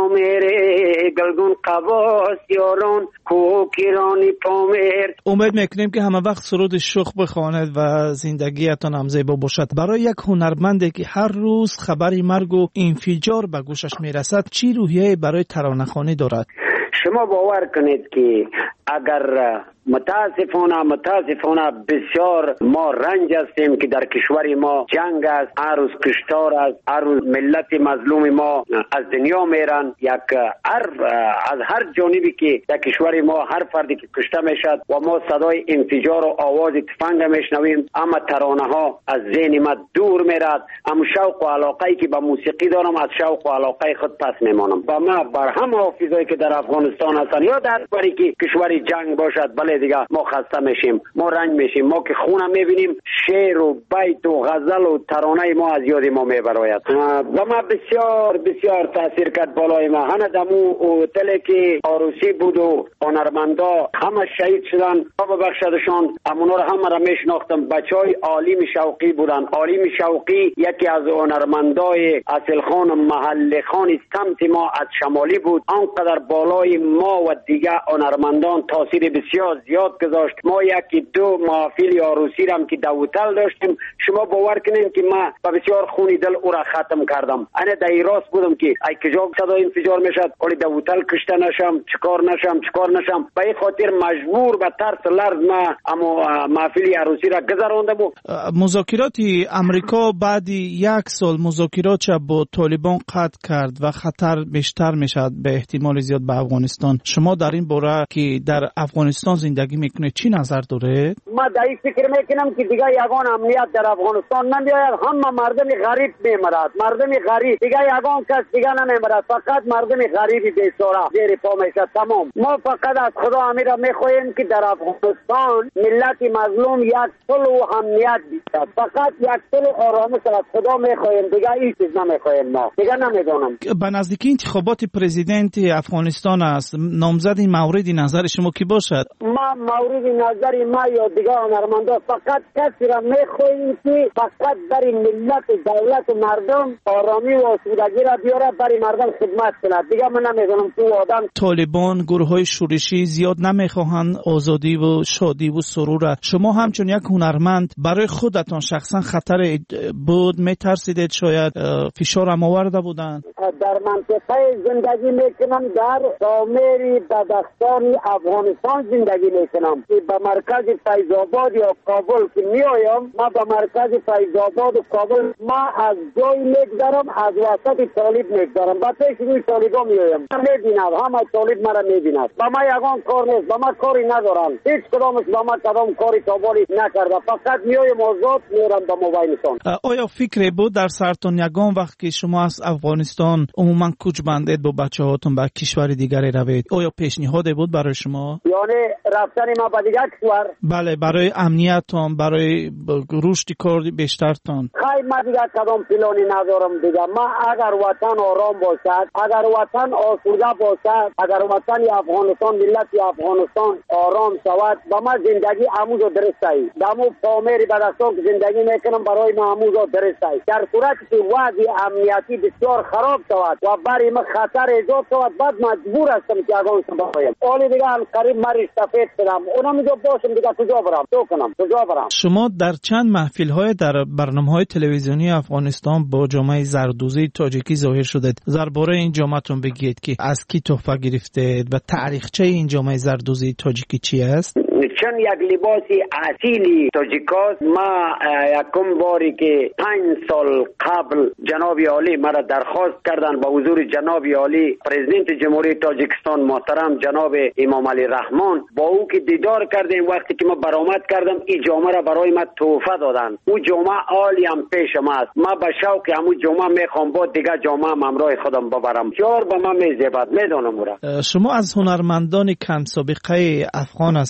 پامره گلگون قواس یاران کوکیرانی پامر. امید میکنیم که همه وقت سرود شوخ بخواند و زندگیتان هم زیبا باشد. برای یک هنرمندی که هر روز خبری مرگ و انفجار به گوشش میرسد چی روحیه برای ترانه‌خوانی دارد؟ شما باور کنید که اگر متاسفانه متاسفانه بسیار ما رنج هستیم که در کشور ما جنگ است، هر روز کشتار است، هر روز ملت مظلوم ما از دنیا میرن. یک هر از هر جانبی که در کشور ما هر فردی که کشته میشد و ما صدای انفجار و آواز تفنگ میشنویم، اما ترانه ها از ذهن ما دور میرد. اما شوق و علاقه‌ای که به موسیقی دارم از شوق و علاقه خود پس میمانم. با ما بر هم حافظایی که در افغانستان هستن یا در بری که کشوری جنگ باشد، بله دیگه ما خسته میشیم، ما رنج میشیم. ما که خونم میبینیم شعر و بیت و غزل و ترانه ما از یاد ما میبراید. و ما بسیار بسیار تاثیر کرد بالای ما. هنه دمو هتلی که عروسی بود و هنرمندا همه شهید شدن، خدا ببخشدشان. امونا رو همه را میشناختم. بچهای عالم شوقی بودن. عالم شوقی یکی از هنرمندای اصل خان محل خان سمت ما از شمالی بود. آنقدر بالای ما و دیگه هنرمندان تاثیر بسیار زیاد گذاشت. ما یکی دو محافل عروسی رم که دوتل داشتیم. شما باور کنین که ما با بسیار خونی دل او را ختم کردم. انا در راست بودم که ای کجا صدای انفجار میشد ولی دوتل کشته نشم، چیکار نشم چیکار نشم. به این خاطر مجبور به ترس لرز ما اما محفل عروسی را گذراندم. مذاکرات امریکا بعد یک سال مذاکرات با طالبان قطع کرد و خطر بیشتر میشد به احتمال زیاد به افغانستان. شما در این باره که در افغانستان زندگی میکنه چی نظر داره؟ ما در این فکر میکنم که دیگه یگان امنیت در افغانستان نمیاید. همه مردم غریب میمرد، مردم غریب دیگه یگان کس دیگه نمیمرد، فقط مردم غریبی بیچاره زیر پا میشه. تمام. ما فقط از خدا امیر میخواهیم که در افغانستان ملت مظلوم یک صلح و امنیت بیاد. فقط یک صلح و آرامش از خدا میخواهیم، دیگه هیچ چیز نمیخواهیم. ما دیگه نمیدونم. به نزدیکی انتخابات پرزیدنت افغانستان است. نامزد مورد نظر شما کی باشد؟ ما مورد نظر ما یا دیگه هنرمندا فقط کسی را میخواهیم که فقط برای ملت دولت و مردم آرامی و آسودگی را بیاره، برای مردم خدمت کند. دیگه من نمیدونم تو آدم طالبان گروه های شورشی زیاد نمیخواهند آزادی و شادی و سرور. شما همچون یک هنرمند برای خودتان شخصا خطر بود میترسیدید؟ شاید فشار هم آورده بودن؟ در منطقه زندگی میکنم، در سامری بدخشان افغانستان زندگی میکنم. به مرکز فیض آباد یا کابل که میایم، ما به مرکز فیض آباد و کابل ما از جای میگذارم، از وسط طالب میگذارم، با پیش روی طالبا میایم. میبینم همه طالب مرا میبیند. با ما یگان کار نیست، با ما کاری ندارن. هیچ کدامش با ما کدام کاری کابلی نکرده. فقط میایم آزاد میرم به موبایلتون. آیا فکری بود در سرتون یگان وقت که شما از افغانستان عموما کوچ بندید با بچه هاتون به کشور دیگری روید، آیا پیشنهادی بود برای شما؟ یعنی رفتن ما به دیگر کشور؟ بله، برای امنیتتان، برای رشد کار بیشترتان. خیلی ما دیگر کدام پلانی ندارم دیگه. ما اگر وطن آرام باشد، اگر وطن آسوده باشد، اگر وطن افغانستان ملت افغانستان آرام شود، با ما زندگی اموز و درست است. دمو پامری بدستان که زندگی میکنم برای ما اموز و درست است. در صورتی که وضع امنیتی بسیار خراب شود و برای ما خطر ایجاد شود، بعد مجبور هستم که افغانستان بخوایم. اولی دیگه هم قریب مریض سفید شدم، اونم اینجا باشم دیگه کجا برم؟ تو کنم کجا برم؟ شما در چند محفل های در برنامه‌های تلویزیونی افغانستان با جامعه زردوزی تاجیکی ظاهر شدید. درباره این جامعه‌تون بگید که از کی تحفه گرفتید و تاریخچه این جامعه زردوزی تاجیکی چی است؟ چون یک لباسی اصیلی تاجیکاست. ما یکم باری که پنج سال قبل جناب عالی مرا درخواست کردن با حضور جناب عالی پرزیدنت جمهوری تاجیکستان محترم جناب امام علی رحمان، با او که دیدار کردیم وقتی که ما برآمد کردم این جامعه را برای ما تحفه دادن. او جامعه عالی هم پیش ما است. ما به شوق همون جامعه میخوام با دیگه جامعه هم همراه خودم ببرم. جار به ما میزیبد. میدونم اورا. شما از هنرمندان کم سابقه افغان هستید که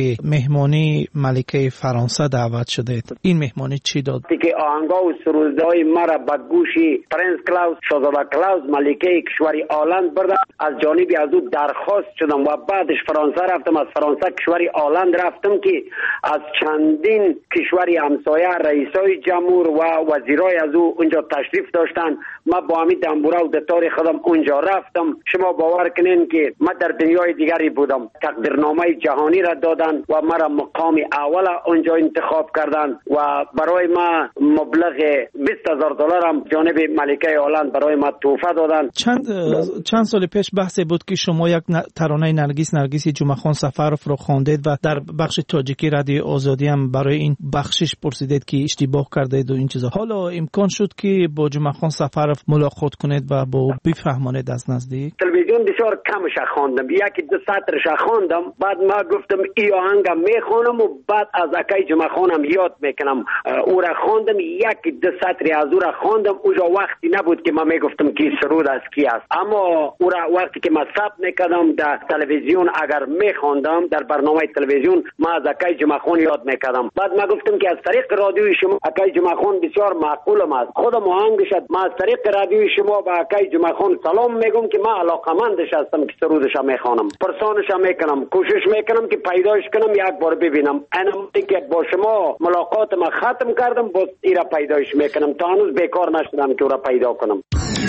که مهمانی ملکه فرانسه دعوت شدید. این مهمانی چی داد؟ که آهنگا و سرودهای مرا به گوشی پرنس کلاوس شاهزاده کلاوس ملکه کشوری آلند بردم. از جانبی از او درخواست شدم و بعدش فرانسه رفتم. از فرانسه کشوری آلند رفتم که از چندین کشوری همسایه رئیسای جمهور و وزیرای از او اونجا تشریف داشتن. ما با همین دنبوره و دتار خودم اونجا رفتم. شما باور کنین که ما در دنیای دیگری بودم. تقدیرنامه جهانی را دادن و مرا مقام اول اونجا انتخاب کردن و برای ما مبلغ بیست هزار دلار هم جانب ملکه آلند برای ما تحفه دادن. چند چند سال پیش بحثی بود که شما یک ترانه نرگس نرگس جمعخان سفرف رو خواندید و در بخش تاجیکی رادیو آزادی هم برای این بخشش پرسیدید که اشتباه کردید و این چیزا. حالا امکان شد که با جمعخان سفرف ملاقات کنید و با بفهمانید از نزدیک؟ تلویزیون بسیار کمش خواندم. یکی دو سطرش خواندم. بعد ما گفتم ای آهنگم میخوانم و بعد از اکای جمعخانم یاد میکنم. او را خواندم. یکی دو سطری از او را خواندم. اونجا وقتی نبود که ما میگفتم کی سرود از کی است. اما او را وقتی که ما ثبت میکردم در تلویزیون اگر میخواندم در برنامه تلویزیون ما از اکای جمعخان یاد میکردم. بعد ما گفتم که از طریق رادیوی شما اکای جمعخان بسیار معقولم است. خودم آهنگش ما از طریق رادیوی شما با اکای جمعخان سلام میگم که ما علاقمندش هستم که سرودش میخوانم. پرسانش میکنم. کوشش میکنم که پیداش کنم یک بار ببینم. انا که با شما ملاقات ما ختم کردم باز ایرا پیداش میکنم. تا هنوز بیکار نشدم که او را پیدا کنم.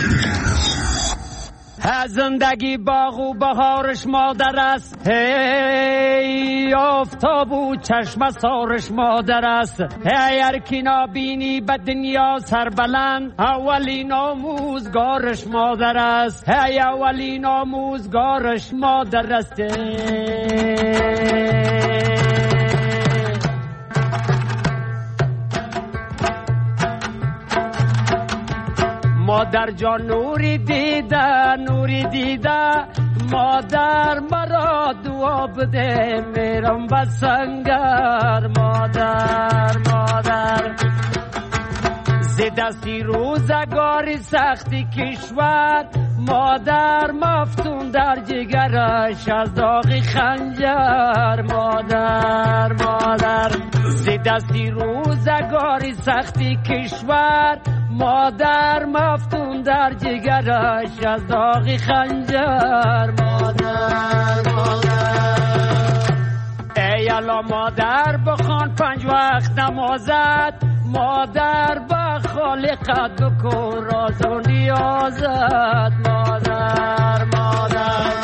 زندگی باغ و بهارش مادر است، هی آفتاب و چشم سارش مادر است. هی هر کی نابینی به دنیا سربلند، اولین آموزگارش مادر است. هی اولین آموزگارش مادر است. مادر جان نوری دیده نوری دیده، مادر مرا دعا بده میرم به سنگر. مادر مادر ز دستی روزگاری سختی کشور، مادر مفتون در جگرش از داغ خنجر. مادر مادر ز دستی روزگاری سختی کشور، مادر مفتون در جگرش از داغ خنجر. مادر مادر ای الا مادر بخوان پنج وقت نمازت، مادر به خالقت بکن راز و نیازت. مادر مادر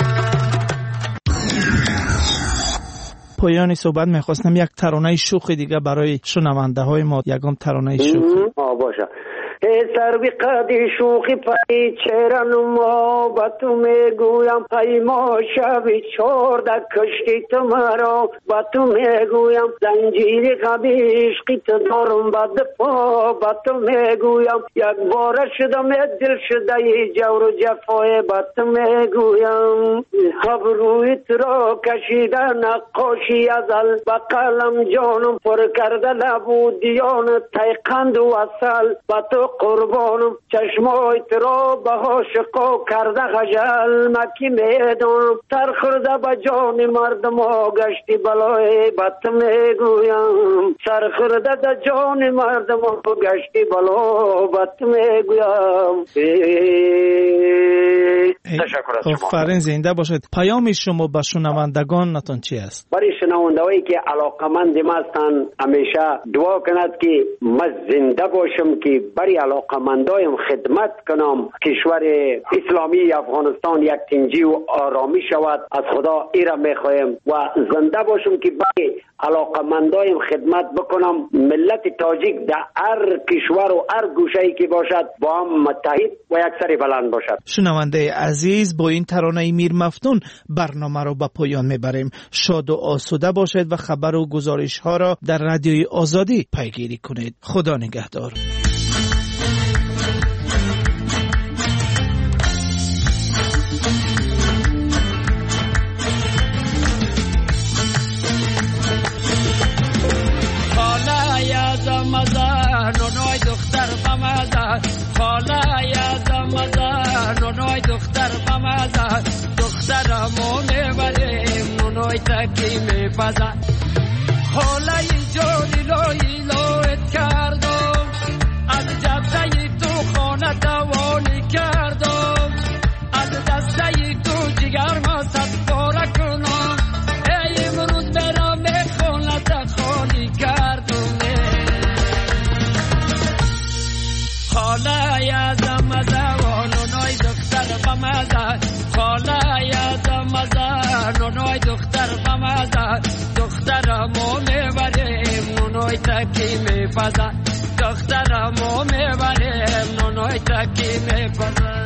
پایان صحبت میخواستم یک ترانه شوخی دیگه برای شنونده های ما. یکم ترانه شوخی آه باشه. ای سروی قدی شوخی پای چهره نما، با تو میگویم پیما شبی چارده کشتی تو مرا. با تو میگویم زنجیر غمی عشقی تو دارم بد پا. با تو میگویم یک بار شدم دل شده ای جور و جفای. با تو میگویم ابروی تو را کشیده نقاشی ازل، با قلم جانم پر کرده لبو دیان تیقند و اصل. با تو قربانم چشمای ترا به عاشقا کرده خجل. مکی میدانم تر خورده به جان مردم ها گشتی بلای. بط میگویم سر خورده به جان مردم ها گشتی بلا. بط میگویم تشکر از شما. آفرین زنده باشید. پیام شما به شنوندگان نتون چی است؟ برای شنوندهایی که علاقمند ما هستند همیشه دعا کند که ما زنده باشم که برای علاقمندایم خدمت کنم. کشور اسلامی افغانستان یک تنجی و آرامی شود. از خدا ایره میخوایم و زنده باشم که برای علاقمندایم خدمت بکنم. ملت تاجیک در هر کشور و هر گوشه‌ای که باشد با هم متحد و یک سر بلند باشد. شنونده عزیز، با این ترانه میر مفتون برنامه رو به پایان میبریم. شاد و آسوده باشید و خبر و گزارش ها را در رادیوی آزادی پیگیری کنید. خدا نگهدار. نونای دختر بمزه، خاله یادم مزه. نونای دختر بمزه، دخترمو میبریم نونای تکی میپزه. نونای دختر بمزه دخترمو میبریم نونای تکی میپزه دخترمو میبریم نونای تکی میپزه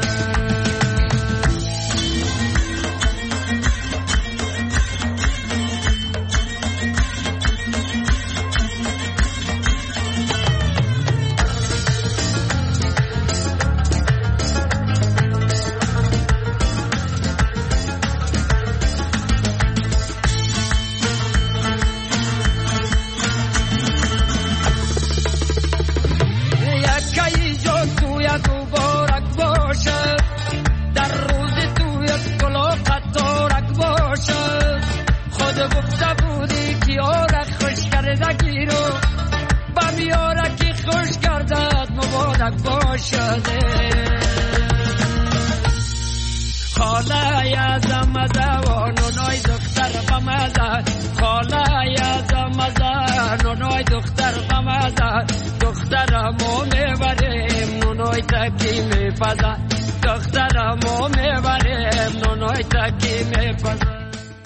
خاله یازم مزه و نونای دختر بمزه خاله یازم مزه نونای دختر بمزه دخترمو میبریم نونای تکی میپزه دخترمو میبریم نونای تکی میپزه.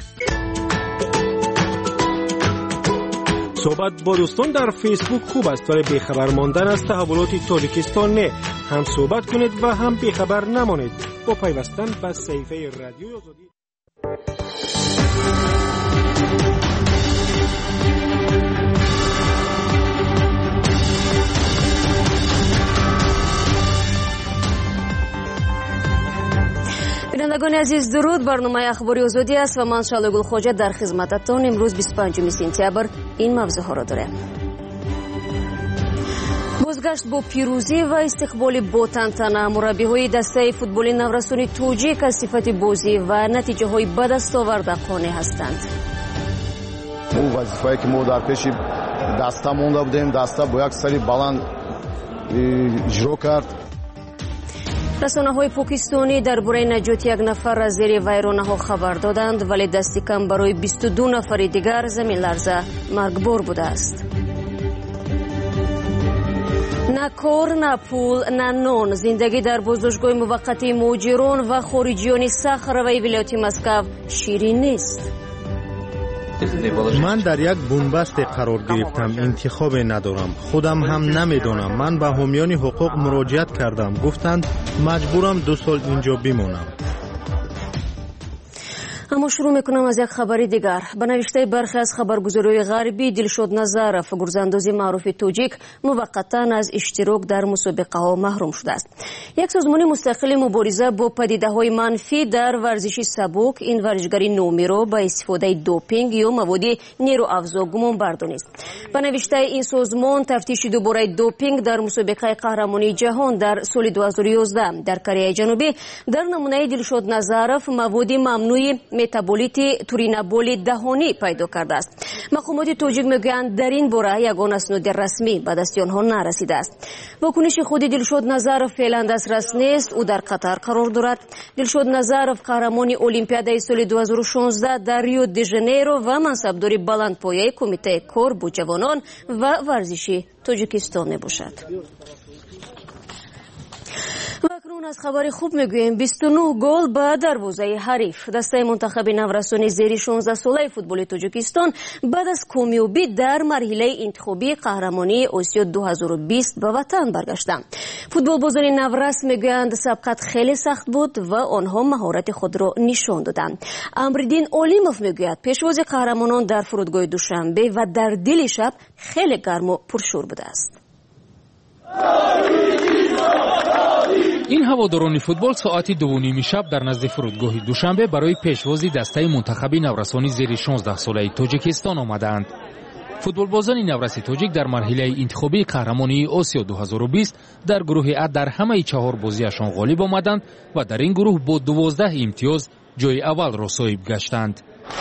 صحبت با دوستان در فیسبوک خوب است ولی بیخبر ماندن از تحولات تاجیکستان نه. هم صحبت کنید و هم بیخبر نمانید با پیوستن به صفحه رادیوی آزادی. بینندگان عزیز درود. برنامه اخباری آزادی است و من شالگل خوجه در خدمتتان. امروز بیست و پنجم سپتامبر این موضوع ها را داریم. بازگشت با پیروزی و استقبال با تنتنه مربی های دسته فوتبال نورستان توجیک از صفت بازی و نتیجه های به دست آورده قانع هستند. اون وظیفه‌ای که ما در پیش دسته مونده بودیم دسته با یک سری بلند اجرا کرد. رسانه های پاکستانی درباره نجات یک نفر از زیر ویرانه ها خبر دادند ولی دست کم برای بیست و دو نفر دیگر زمین لرزه مرگبار بوده است. نه کار، نه پول، نه نان. زندگی در بازداشتگاه موقتی مهاجران و خارجیان صخره ولایت مسکو شیرین نیست. من در یک بنبست قرار گرفتم، انتخاب ندارم، خودم هم نمیدانم. من به حامیان حقوق مراجعت کردم، گفتند مجبورم دو سال اینجا بمانم. اما شروع میکنم از یک خبری دیگر. به نوشته برخی از خبرگزاری‌های غربی دلشاد نظرف گرزانداز معروف توجیک موقتا از اشتراک در مسابقه ها محروم شده است. یک سازمان مستقل مبارزه با پدیده های منفی در ورزش سبک این ورزشگری نومی را با استفاده دوپینگ یا مواد نیروافزا گمان بردانست. به نوشته این سازمان تفتیش دوباره دوپینگ در مسابقه قهرمانی جهان در سال دو هزار و یازده در کره جنوبی در نمونه دلشاد نظرف مواد ممنوع متابولیت تورینابول دهانی پیدا کرده است. مقامات توجیک میگویند در این باره یگان اسناد رسمی به دست آنها نرسیده است. واکنش خود دلشاد نظرف فعلا دسترس نیست. او در قطر قرار دارد. دلشاد نظرف قهرمان المپیاد سال دو هزار و شانزده در ریو دی ژانیرو و منصبدار بلندپایه کمیته کار با جوانان و ورزشی تاجیکستان میباشد. و اکنون از خبر خوب میگوییم بیست و نه گل به دروازه حریف. دسته منتخب نورستان زیر شانزده ساله فوتبال تاجیکستان بعد از کامیابی در مرحله انتخابی قهرمانی آسیا دو هزار و بیست به وطن برگشتند. فوتبال بازان نورست میگویند سبقت خیلی سخت بود و آنها مهارت خود را نشان دادند. امردین اولیموف میگوید پیشواز قهرمانان در فرودگاه دوشنبه و در دل شب خیلی گرم و پرشور بوده است. این هواداران فوتبال ساعت دو و نیم شب در نزد فرودگاه دوشنبه برای پیشوازی دسته منتخب نورستانی زیر شانزده ساله تاجیکستان آمدند. فوتبال بازان نورست تاجیک در مرحله انتخابی قهرمانی آسیا دو هزار و بیست در گروه ا در همه چهار بازیشان غالب آمدند و در این گروه با دوازده امتیاز جای اول را صاحب گشتند.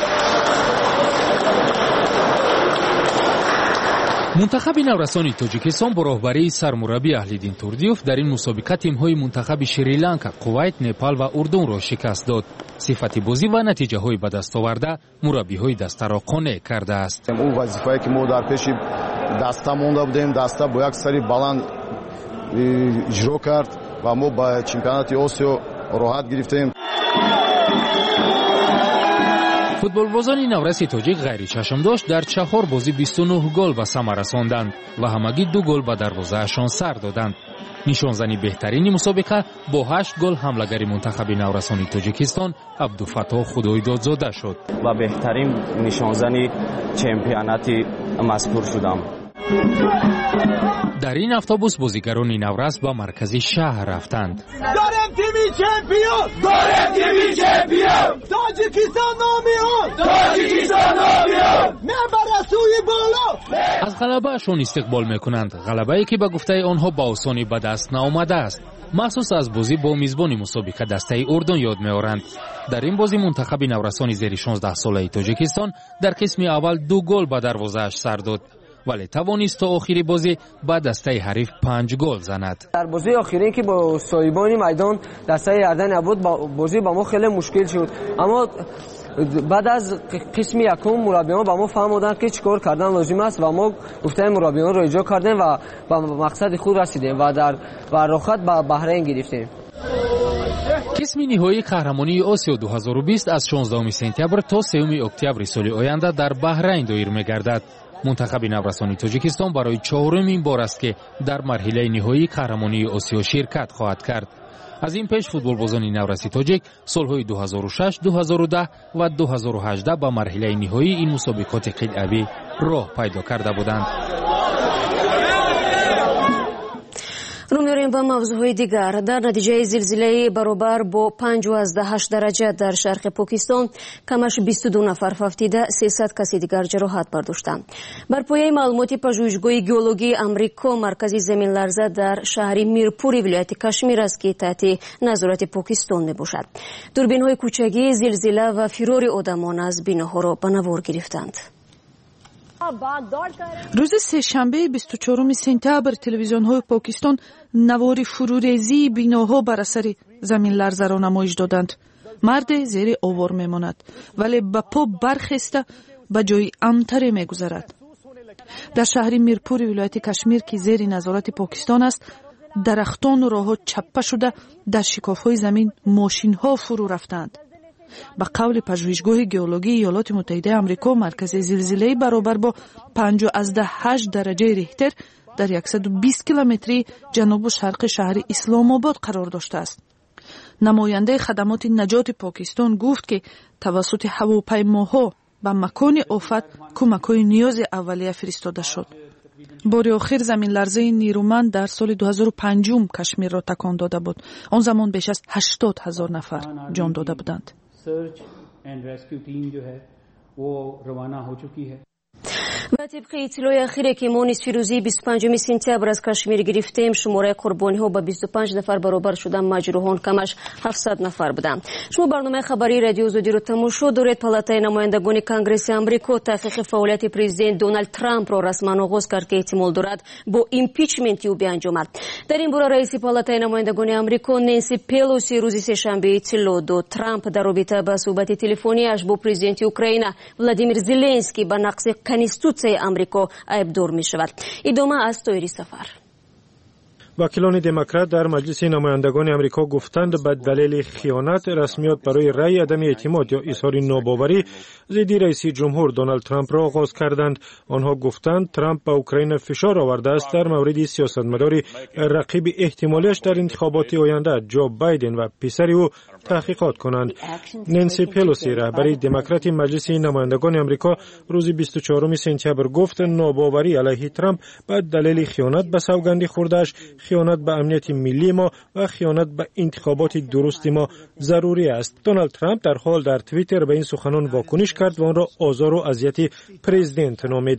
منتخب نورستان تاجیکستان با راهبری سرمربی اهلیدین توردیوف در این مسابقه تیم‌های منتخب شریلانکا، کویت، نپال و اردن را شکست داد. صفت بازی و نتیجه‌های به دست آورده مربی‌های دسته را قانع کرده است. اون وظیفه‌ای که ما در پیش دسته مونده بودیم دسته با یک سری بلند اجرا کرد و ما با چمپیونات آسیا راحت گرفتیم. فوتبالبازان نورس تاجیک غیر چشم داشت در چهار بازی بیست و نه گل به ثمر رساندند و همگی دو گل به دروازه‌شان سر دادند. نشانزنی بهترین مسابقه با هشت گل حمله‌گر منتخب نورسانی تاجیکستان عبدالفتاح خدایدادزاده شد و بهترین نشانزنی چمپیونات مذکور شدم. در این اتوبوس بازیگران نورس به مرکز شهر رفتند. دارم تیمی چمپیون، دارم تیمی چمپیون، تاجیکستان نامیان، تاجیکستان نامیان، میبره سوی بالا. از غلبه‌شان استقبال میکنند، غلبه‌ای که به گفته آنها با آسانی به دست نآمده است. مخصوص از بازی با میزبان مسابقه دسته اردن یاد می‌آورند. در این بازی منتخب نورسانی زیر شانزده ساله تاجیکستان در قسم اول دو گل به دروازه‌اش سر داد، ولی توانست تا آخری بازی با دسته حریف پنج گل زند. در بازی آخرین که با صاحبان میدان دسته اردن نبود، بازی با ما خیلی مشکل شد، اما بعد از قسم یکم مربیان با ما فهموندند که چیکار کردن لازم است و ما گفته مربیان را اجرا کردیم و به مقصد خود رسیدیم و در و راحت به بحرین گرفتیم. قسم نهایی قهرمانی آسیا دو هزار و بیست از شانزدهم سپتامبر تا سوم اکتبر سال آینده در بحرین دایر می‌گردد. منتخب نورسانی تاجیکستان برای چهارمین بار است که در مرحله نهایی قهرمانی آسیا شرکت خواهد کرد. از این پیش فوتبالبازان نورسی تاجیک سالهای دو هزار و شش، دو هزار و ده و دو هزار و هجده به مرحله نهایی این مسابقات قلعوی راه پیدا کرده بودند. رو می‌آوریم به موضوعهای دیگر. در نتیجه زلزله برابر با پنج و هشت درجه در شرق پاکستان کمش بیست و دو نفر فوتیده، سیصد کسی دیگر جراحت برداشتند. بر پایه معلومات پژوهشگاه گئولوژی آمریکا، مرکز زمین لرزه در شهر میرپور ولایت کشمیر است که تحت نظارت پاکستان میباشد. دوربین‌های کوچکی زلزله و فرار آدمان از بیناها را به نوار گرفتند. روز سه‌شنبه بیست و چهارم سپتامبر تلویزیون‌های پاکستان نوار فروریزی بیناها بر اثر زمین لرزه را نمایش دادند. مرد زیر آوار میماند ولی با پا برخسته به جای امتر میگذرد. در شهر میرپور ولایت کشمیر که زیر نظارت پاکستان است، درختان و راه‌ها چپه شده در شکاف‌های زمین ماشین‌ها فرو رفتند. به قول پژوهشگاه گئولوژی ایالات متحده آمریکا، مرکز زلزله برابر با پنج و هشت درجه ریختر در صد و بیست کیلومتری جنوب و شرق شهر اسلام آباد قرار داشته است. نماینده خدمات نجات پاکستان گفت که توسط هواپیماها به مکان آفت کمک‌های نیاز اولیه فرستاده شد. بار آخر زمین لرزه نیرومند در سال دو هزار و پنج کشمیر را تکان داده بود. آن زمان بیش از هشتاد هزار نفر جان داده بودند. Search and rescue team जो है वो रवाना हो चुकी है. و طبق اطلاع اخیری که ما نصف روزی بیست و پنجم سپتامبر از کشمیر گرفتیم، شماره قربانی ها به بیست و پنج نفر برابر شدن، مجروحان کمش هفتصد نفر بودند. شما برنامه خبری رادیو آزادی رو تماشا دارید. پالاتای نمایندگان کنگره آمریکا تحقیق فعالیت پرزیدنت دونالد ترامپ را رسما آغاز کرد که احتمال دارد با ایمپیچمنت او بیانجامد. در این باره رئیس پالاتای نمایندگان آمریکا نانسی پلوسی روز سه‌شنبه اطلاع داد. ترامپ در رابطه با صحبت تلفنیش با پرزیدنت اوکراین ولادیمیر زلنسکی به نقض کنستیتوسیای آمریکا عیبدار می شود. ادامه از تایری سفر. وکیلان دموکرات در مجلس نمایندگان آمریکا گفتند به دلیل خیانت رسمیات برای رأی عدم اعتماد یا اظهار ناباوری ضد رئیس جمهور دونالد ترامپ را آغاز کردند. آنها گفتند ترامپ به اوکراین فشار آورده است در مورد سیاستمدار رقیب احتمالیش در انتخابات آینده جو بایدن و پسر او تحقیقات کنند. نانسی پلوسی رهبر دموکرات مجلس نمایندگان آمریکا روز بیست و چهارم سپتامبر گفت ناباوری علیه ترامپ به دلیل خیانت به سوگند خورده‌اش، خیانت به امنیت ملی ما و خیانت به انتخابات درست ما ضروری است. دونالد ترامپ در حال در توییتر به این سخنان واکنش کرد و آن را آزار و اذیت پرزیدنت نامید.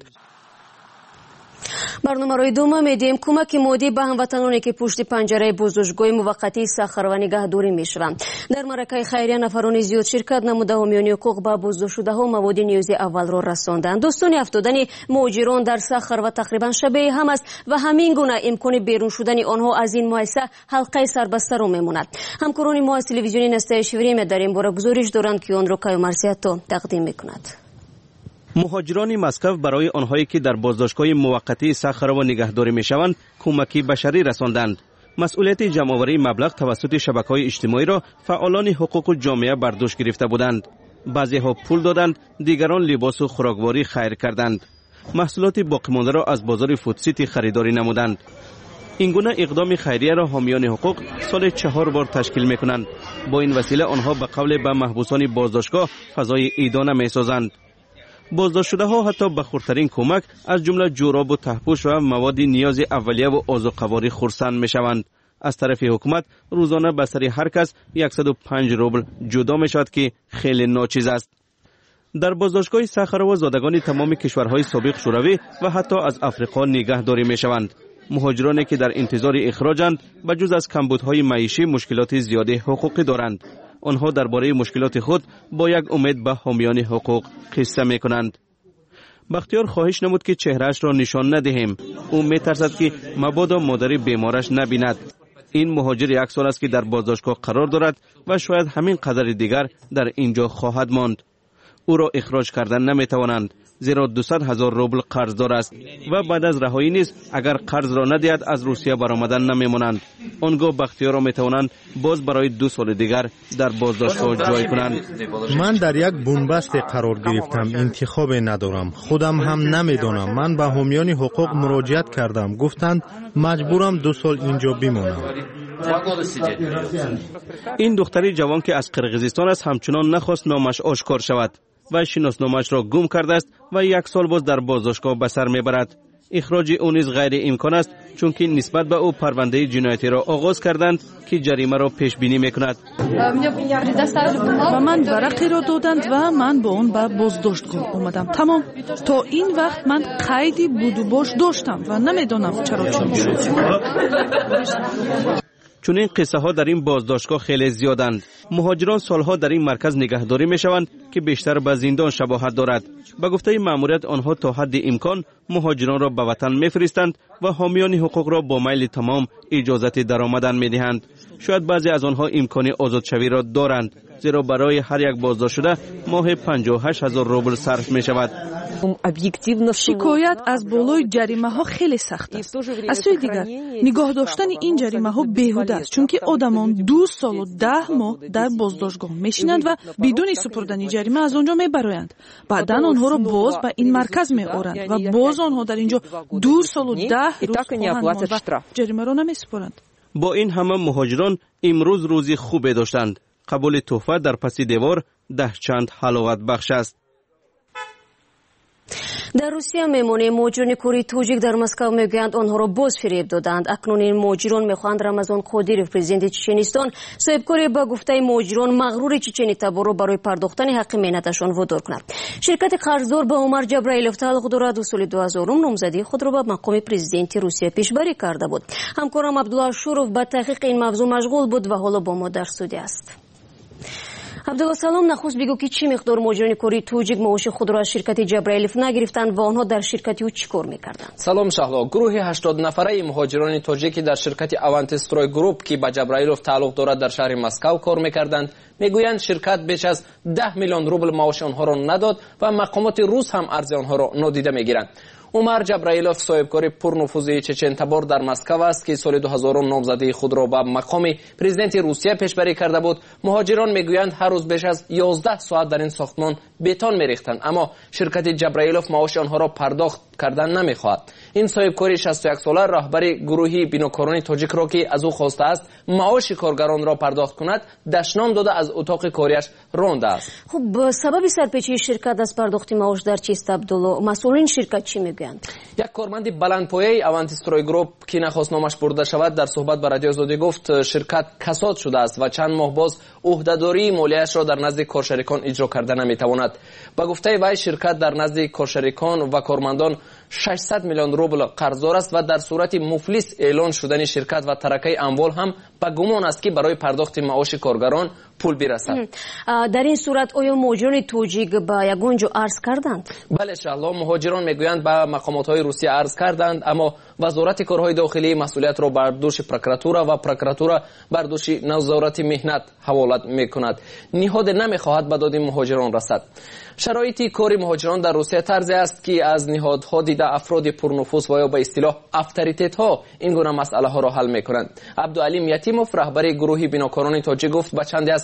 برنامه روی دوم میدیم کمک مادی به هموطنانی که پشت پنجره بازداشتگاه موقتی ساخر و نگهداری میشوند. در معرکه خیریه نفران زیاد شرکت نموده حامیان حقوق به بازداشتشده‌ها مواد نیازی اول را رساندند. داستان افتادن مهاجران در ساخر و تقریبا شبیه هم است و همین گونه امکان بیرون شدن آنها از این مؤسسه حلقه سربسته را میماند. همکاران ما از تلویزیون نسته شوری در این باره گزارش دارند که آن را کیومرسیاتو تقدیم میکند. مهاجران مسکو برای آنهایی که در بازداشتگاه موقتی ساخر و نگهداری میشوند کمکی بشری رساندند. مسئولیت جمع‌آوری مبلغ توسط شبکه‌های اجتماعی را فعالان حقوق جامعه بر دوش گرفته بودند. بعضی ها پول دادند، دیگران لباس و خوراکواری خیر کردند. محصولات باقی مانده را از بازار فودسیتی خریداری نمودند. این گونه اقدام خیریه را حامیان حقوق سال چهار بار تشکیل میکنند. با این وسیله آنها به قول به محبوسان بازداشتگاه فضای عیدانه میسازند. بازداشت شده ها حتی به خردترین کمک از جمله جوراب و تهپوش و مواد نیاز اولیه و آذوقه‌واری خرسند میشوند. از طرف حکومت روزانه به سر هر کس صد و پنج روبل جدا میشود که خیلی ناچیز است. در بازداشتگاه ساخرو زادگان تمام کشورهای سابق شوروی و حتی از افریقا نگهداری میشوند. مهاجرانی که در انتظار اخراجند به جز از کمبودهای معیشی مشکلات زیاده حقوقی دارند. آنها درباره مشکلات خود با یک امید به حامیان حقوق قصه میکنند. بختیار خواهش نمود که چهرهش را نشان ندهیم. او میترسد که مبادا مادر بیمارش نبیند. این مهاجر یک سال است که در بازداشتگاه قرار دارد و شاید همین قدر دیگر در اینجا خواهد ماند. او را اخراج کردن نمیتوانند زیرا دویست هزار روبل قرضدار است و بعد از رهایی نیز اگر قرض را ندهد از روسیه برآمدن نمیمانند. آنگاه بختیار را میتوانند باز برای دو سال دیگر در بازداشتگاه جای کنند. من در یک بنبست قرار گرفتم، انتخاب ندارم. خودم هم نمیدانم. من به حامیان حقوق مراجعت کردم، گفتند مجبورم دو سال اینجا بمانم. این دختری جوان که از قرقیزستان است همچنان نخواست نامش آشکار شود و شناسنامه‌اش را گم کرده است و یک سال باز در بازداشتگاه به سر میبرد. اخراج او نیز غیر امکان است چون که نسبت به او پرونده جنایتی را آغاز کردند که جریمه را پیش بینی میکند. و من ورقی را دادند و من با اون به بازداشتگاه آمدم. تمام. تا این وقت من قیدی بود و باش داشتم و نمیدانم چرا چنین شد. چون این قصه ها در این بازداشتگاه خیلی زیادند. مهاجران سالها در این مرکز نگهداری می شوند که بیشتر به زندان شباهت دارد. به گفته مأموریت آنها تا حد امکان مهاجران را به وطن می فرستند و حامیان حقوق را با میل تمام اجازت درآمدن می دهند. شاید بعضی از آنها امکان آزادشوی را دارند زیرا برای هر یک بازداشت شده ماه پنجاه و هشت هزار روبل صرف می شود. شکایت از بالای جریمه ها خیلی سخت است. از سوی دیگر نگاه داشتن این جریمه ها بیهوده است چون که آدمان دو سال و ده ماه در بازداشتگاه میشینند و بدون سپردن جریمه از آنجا میبرایند. بعدا آنها را باز به این مرکز میآورند و باز آنها در اینجا دو سال و ده روز خواهند ماند و جریمه را نمیسپارند. با این همه مهاجران امروز روزی خوبی داشتند. قبول تحفه در پس دیوار ده چند حلاوت بخش است. در روسیه میمونه مهاجران کره توجیک در مسکو میگویند آنها را باز فریب دادند. اکنون این مهاجران میخواهند رمضان قادیروف پرزیدنت چچنستان صاحبکاری به گفته مهاجران مغرور چچنی تبار را برای پرداختن حق مهنتشان وادار کند. شرکت قرضدار به عمر جبرائیلوف تعلق دارد و سال دو هزار نامزدی خود را به مقام پرزیدنت روسیه پیشبری کرده بود. همکارم عبدالله شوروف به تحقیق این موضوع مشغول بود و حالا با ما در استودیو است. عبدالله سلام، نخست بگو که چی مقدار مهاجران کره توجیک معاش خود را از شرکت جبرائیلوف نگرفتند و آنها در شرکت او چیکار میکردند؟ سلام شهلا. گروه هشتاد نفره مهاجران توجیکی در شرکت اوانتستروی گروپ که به جبرائیلوف تعلق دارد در شهر مسکو کار میکردند میگویند شرکت بیش از ده میلیون روبل معاش آنها را نداد و مقامات روس هم ارز آنها را نادیده میگیرند. عمر جبرائیلوف صاحبکار پرنفوذ چچن تبار در مسکو است که سال دو هزار نامزدی خود را به مقام پرزیدنت روسیه پیشبری کرده بود. مهاجران میگویند هر روز بیش از یازده ساعت در این ساختمان بتون میریختند اما شرکت جبرائیلوف معاش آنها را پرداخت کردن نمیخواهد. این صاحبکار شصت و یک ساله رهبر گروهی بیناکاران تاجیک را که از او خواسته است معاش کارگران را پرداخت کند دشنام داده از اتاق کاریش رانده است. خب سبب سرپیچی شرکت از پرداخت معاش در چیست عبدالله؟ مسئولین شرکت چی میگویند؟ یک کارمند بلندپایه اوانتستروی گروپ که نخواست نامش برده شود در صحبت با رادیو آزادی گفت شرکت کساد شده است و چند ماه باز عهدهداری مالیه‌اش را در نزد کارشریکان اجرا کرده نمیتواند. با گفته وی شرکت در نزد کارشریکان و کارمندان ششصد میلیون روبل قرضدار است و در صورت مفلس اعلان شدن شرکت و ترکه اموال هم به گمان است که برای پرداخت معاش کارگران پول برسد. در این صورت آیا مهاجران توجیک به یگانجا عرض کردند؟ بله شهلا، مهاجران میگویند به مقامات های روسیه عرض کردند اما وزارت کارهای داخلی مسئولیت را بر دوش پروکراتورا و پروکراتورا بر دوش نظارت مهنت حوالت میکند. نهاد نمیخواهد به داد مهاجران رسد. شرایط کار مهاجران در روسیه طرزی است که از نهادها دیده افراد پرنفوذ و یا به اصطلاح افطریتت ها این گونه مسئله ها را حل میکنند. عبدالعلیم یتیموف رهبر گروهی بیناکاران تاجیک گفت به چندی از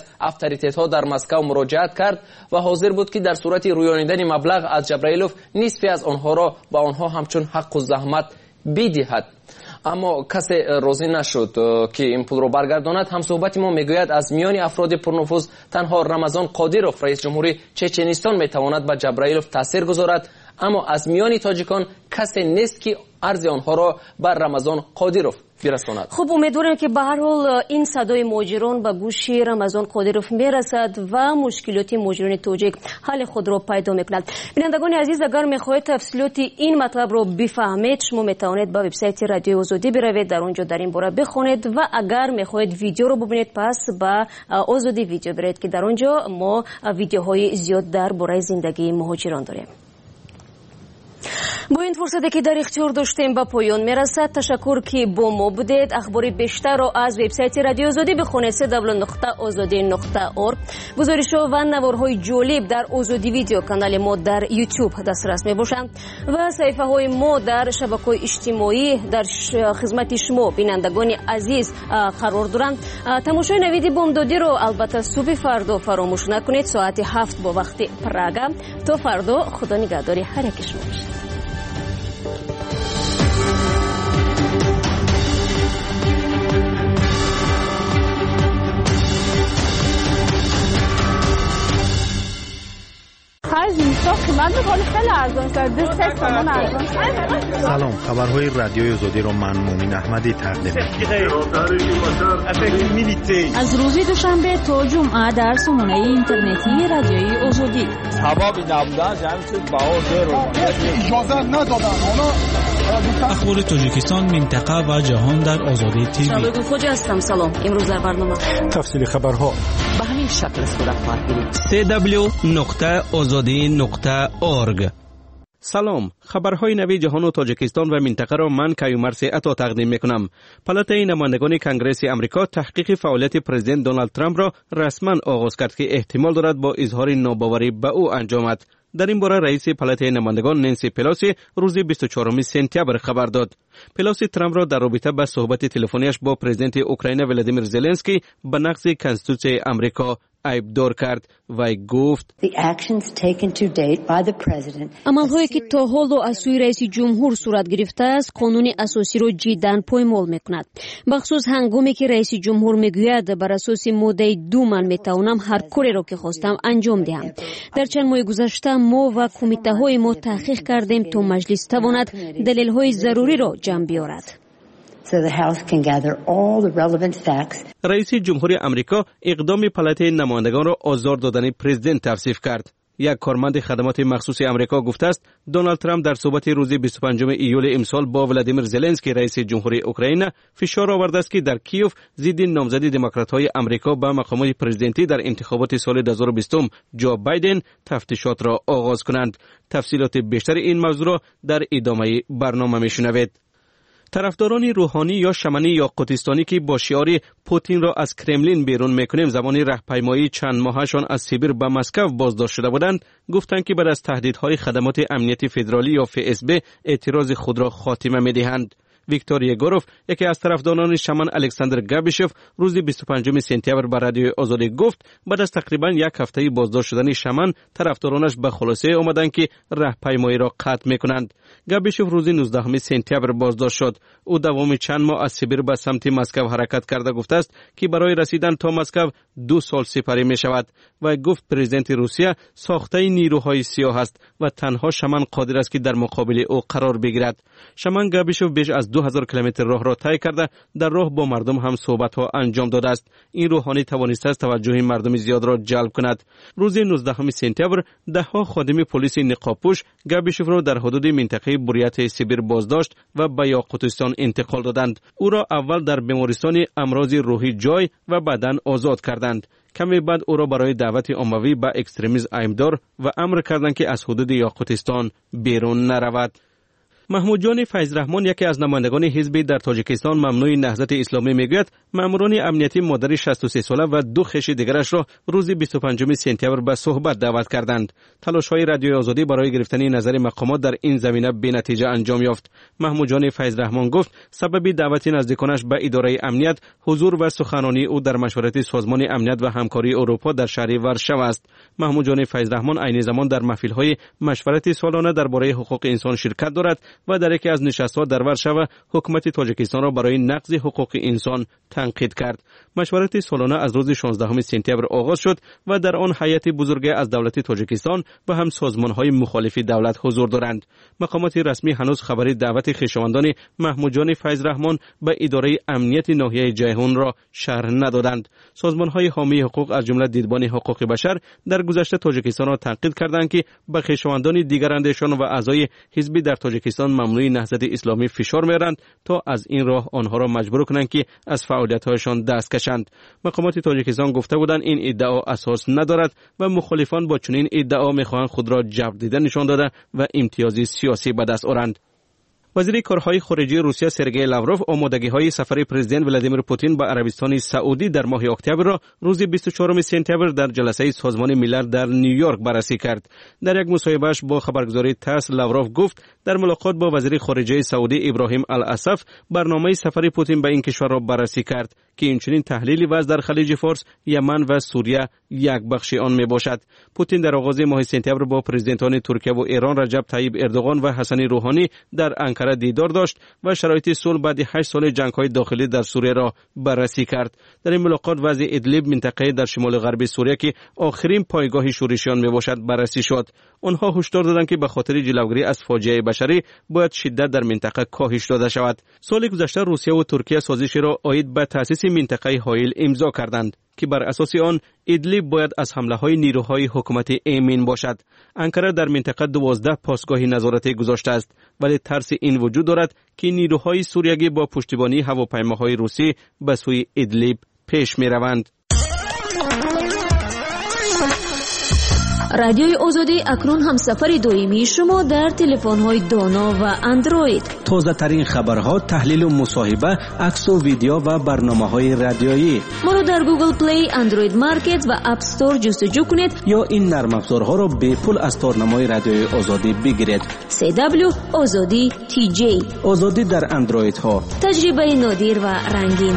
از افطاریتها در مسکو مراجعت کرد و حاضر بود که در صورت رویانیدن مبلغ از جبرائیلوف نصفی از آنها را به آنها همچون حق و زحمت بدهد. اما کسی راضی نشد که این پول را برگرداند. هم صحبت ما میگوید از میان افراد پرنفوذ تنها رمضان قادیروف رئیس جمهوری چچنستان میتواند به جبرائیلوف تاثیر گذارد، اما از میان تاجیکان کسی نیست که عرض آنها را بر رمضان قادیروف برساند. خب امیدوارم که به هر حال این صدای مهاجران به گوش رمضان قادیروف میرسد و مشکلات مهاجران تاجیک حل خود را پیدا میکند. بینندگان عزیز، اگر میخواهید تفصیلات این مطلب را بفهمید شما میتوانید به وبسایت رادیوی آزادی بروید، در اونجا در این باره بخونید و اگر میخواهید ویدیو رو ببینید پس به آزادی ویدیو برید که در اونجا ما ویدیوهای زیاد درباره زندگی مهاجران داریم. با این فرصتی که در اختیار داشتیم به پایان میرسد. تشکر که با ما بودید. اخبار بیشتر را از وبسایت رادیو آزادی بخونید دبلیو دبلیو دبلیو نقطه آزادی نقطه اورگ. گزارش‌ها و نوارهای جالب در آزادی ویدیو کانال ما در یوتیوب دسترس میباشند و صفحه های ما در شبکه‌های اجتماعی در خدمت شما بینندگان عزیز قرار دارند. تماشای نوید بامدادی رو البته صبح فردا فراموش نکنید ساعت هفت با وقت پراگ. تا فردا خدا نگهداری هر یک شما باشید. سلام، خبرهای رادیوی آزادی را من مومن احمدی تقدیم می‌کنم. از روز دوشنبه تا جمعه در سامانه اینترنتی رادیوی آزادی. سبب نبودن جمعیت باور رو اجازه ندادن. اخبار تاجیکستان، منطقه و جهان در آزادی تیوی. شباب خوش هستم. سلام. امروز در برنامه تفصیل خبرها به همین شکل صورت خواهد گرفت. دبلیو دبلیو دبلیو نقطه آزادی نقطه اورگ. سلام، خبرهای نوی جهان و تاجیکستان و منطقه را من کیومرث عطا تقدیم میکنم. پالاتای نمایندگان کنگره آمریکا تحقیق فعالیت پرزیدنت دونالد ترامپ را رسما آغاز کرد که احتمال دارد با اظهار ناباوری به او انجامد. در این باره رئیس پالاتای نمایندگان نانسی پلوسی روز بیست و چهارم سپتامبر خبر داد. پلوسی ترامپ را در رابطه با صحبت تلفنیش با پرزیدنت اوکراین ولادیمیر زلنسکی به نقض کنستیتوسیون آمریکا عیبدار کرد و گفت عملهایی که تا حالا از سوی رئیس جمهور صورت گرفته است قانون اساسی را جداً پایمال میکند، بخصوص هنگامی که رئیس جمهور میگوید بر اساس ماده دو من میتوانم هر کاری را که خواستم انجام دهم. در چند ماه گذشته ما و کمیته های ما تحقیق کردیم تا مجلس تواند دلیل های ضروری را جمع بیاورد. So the House can gather all the relevant facts. رئیس جمهوری آمریکا اقدام پالاتای نمایندگان را آزار دادن پرزیدنت توصیف کرد. یک کارمند خدمات مخصوص آمریکا گفته است دونالد ترامپ در صحبت روز بیست و پنجم ایول امسال با ولادیمیر زلنسکی رئیس جمهوری اوکراین فشار آورده است که در کیوف ضد نامزد دموکرات‌های آمریکا به مقام پرزیدنتی در انتخابات سال دو هزار و بیست جو بایدن تفتیشات را آغاز کنند. تفصیلات بیشتر این موضوع را در ادامه برنامه میشنوید. طرفداران روحانی یا شمنی یا قطستانی که با شعار پوتین را از کرملین بیرون میکنیم زمان راهپیمایی چند ماهشان از سیبیر به مسکو بازداشت شده بودند، گفتند که بعد از تهدیدهای خدمات امنیتی فدرالی یا اف اس بی اعتراض خود را خاتمه میدهند. ویکتور یگوروف، یکی از طرفداران شمن الکساندر گابیشوف، روز بیست و پنجم سپتامبر به رادیوی آزادی گفت بعد از تقریبا یک هفته بازداشت شدن شمن طرفدارانش به خلاصه آمدند که راهپیمایی را قطع میکنند. گابیشوف روز نوزدهم سپتامبر بازداشت شد. او دوام چند ماه از سیبیر به سمت مسکو حرکت کرده گفته است که برای رسیدن تا مسکو دو سال سپری می شود و گفت پرزیدنت روسیه ساخته نیروهای سیاه است و تنها شمن قادر است که در مقابل او قرار بگیرد. شمن گابیشوف بیش از دو هزار کیلومتر راه را طی کرده در راه با مردم هم صحبت ها انجام داده است. این روحانی توانسته است توجه مردم زیاد را جلب کند. روز نوزدهم سپتامبر ده ها خادم پلیس نقابپوش گابیشوف را در حدود منطقه بوریات سیبیر بازداشت و به یاقوتستان انتقال دادند. او را اول در بیمارستان امراض روحی جای و بعداً آزاد کردند. کمی بعد او را برای دعوت عمومی به اکستریمیسم ایمدار و امر کردند که از حدود یاقوتستان بیرون نرود. محمود جان فیض رحمان یکی از نمایندگان حزب در تاجیکستان ممنوع نهضت اسلامی میگوید ماموران امنیتی مادر شصت و سه ساله و دو خویش دیگرش را روز بیست و پنجم سپتامبر به صحبت دعوت کردند. تلاش‌های رادیوی آزادی برای گرفتن نظر مقامات در این زمینه بی‌نتیجه انجام یافت. محمود جان فیض رحمان گفت سبب دعوت نزدیکانش به اداره امنیت حضور و سخنرانی او در مشورت سازمان امنیت و همکاری اروپا در شهر ورشو است. محمود جان فیض رحمان عین زمان در محفل‌های مشورت سالانه درباره حقوق انسان شرکت دارد و در یکی از نشست‌ها در ورشو حکومت تاجیکستان را برای نقض حقوق انسان تنقید کرد. مشورت سالانه از روز شانزدهم سپتامبر آغاز شد و در آن هیئت بزرگ از دولت تاجیکستان و هم سازمان‌های مخالف دولت حضور دارند. مقامات رسمی هنوز خبری دعوت خویشاوندان محمود جان فیض رحمان به اداره امنیت ناحیه جیهون را شرح ندادند. سازمان‌های حامی حقوق از جمله دیدبان حقوق بشر در گذشته تاجیکستان را تنقید کردند که به خویشاوندان دیگر اندیشان و اعضای حزب در تاجیکستان ممنوع نهضت اسلامی فشار می‌آورند تا از این راه آنها را مجبور کنند که از فعالیت‌هایشان دست کشند. مقامات تاجیکستان گفته بودند این ادعا اساس ندارد و مخالفان با چنین ادعا می‌خواهند خود را جبر دیده نشان داده و امتیازی سیاسی به دست آورند. وزیر کارهای خارجه روسیه سرگئی لاوروف آمادگی‌های سفر پرزیدنت ولادیمیر پوتین به عربستان سعودی در ماه اکتبر را روز بیست و چهارم سپتامبر در جلسه سازمان ملل در نیویورک بررسی کرد. در یک مصاحبه‌اش با خبرگزاری تاس لاوروف گفت در ملاقات با وزیر خارجه سعودی ابراهیم الاسف برنامه سفر پوتین به این کشور را بررسی کرد که اینچنین تحلیل وضع در خلیج فارس، یمن و سوریه یک بخش آن میباشد. پوتین در آغاز ماه سپتامبر با پرزیدنتان ترکیه و ایران رجب طیب اردوغان و حسن روحانی در انقره دیدار داشت و شرایط صلح بعد هشت سال جنگ‌های داخلی در سوریه را بررسی کرد. در این ملاقات وضع ادلیب منطقه در شمال غربی سوریه که آخرین پایگاه شورشیان میباشد بررسی شد. آنها هشدار دادند که به خاطر جلوگیری از فاجعه بشری باید شدت در منطقه کاهش داده شود. سال گذشته روسیه و ترکیه سازشی را عاید به تأسیس منطقه هایل امضا کردند که بر اساس آن ادلیب باید از حمله‌های نیروهای حکومت ایمن باشد. انقره در منطقه دوازده پاسگاه نظارتی گذاشته است، ولی ترس این وجود دارد که نیروهای سوریگی با پشتیبانی هواپیماهای روسی به سوی ادلیب پیش می‌روند. رادیوی آزادی اکنون هم سفر دائمی شما در تلفن‌های دانا و اندروید. تازه ترین خبرها، تحلیل و مصاحبه، عکس و ویدیو و برنامه‌های رادیویی. ما رو در گوگل پلی، اندروید مارکت و اپ استور جستجو کنید یا این نرم افزارها را به پول از تارنمای رادیوی آزادی بگیرید. سی دبلیو آزادی تی جی. آزادی در اندروید ها. تجربه نادر و رنگین.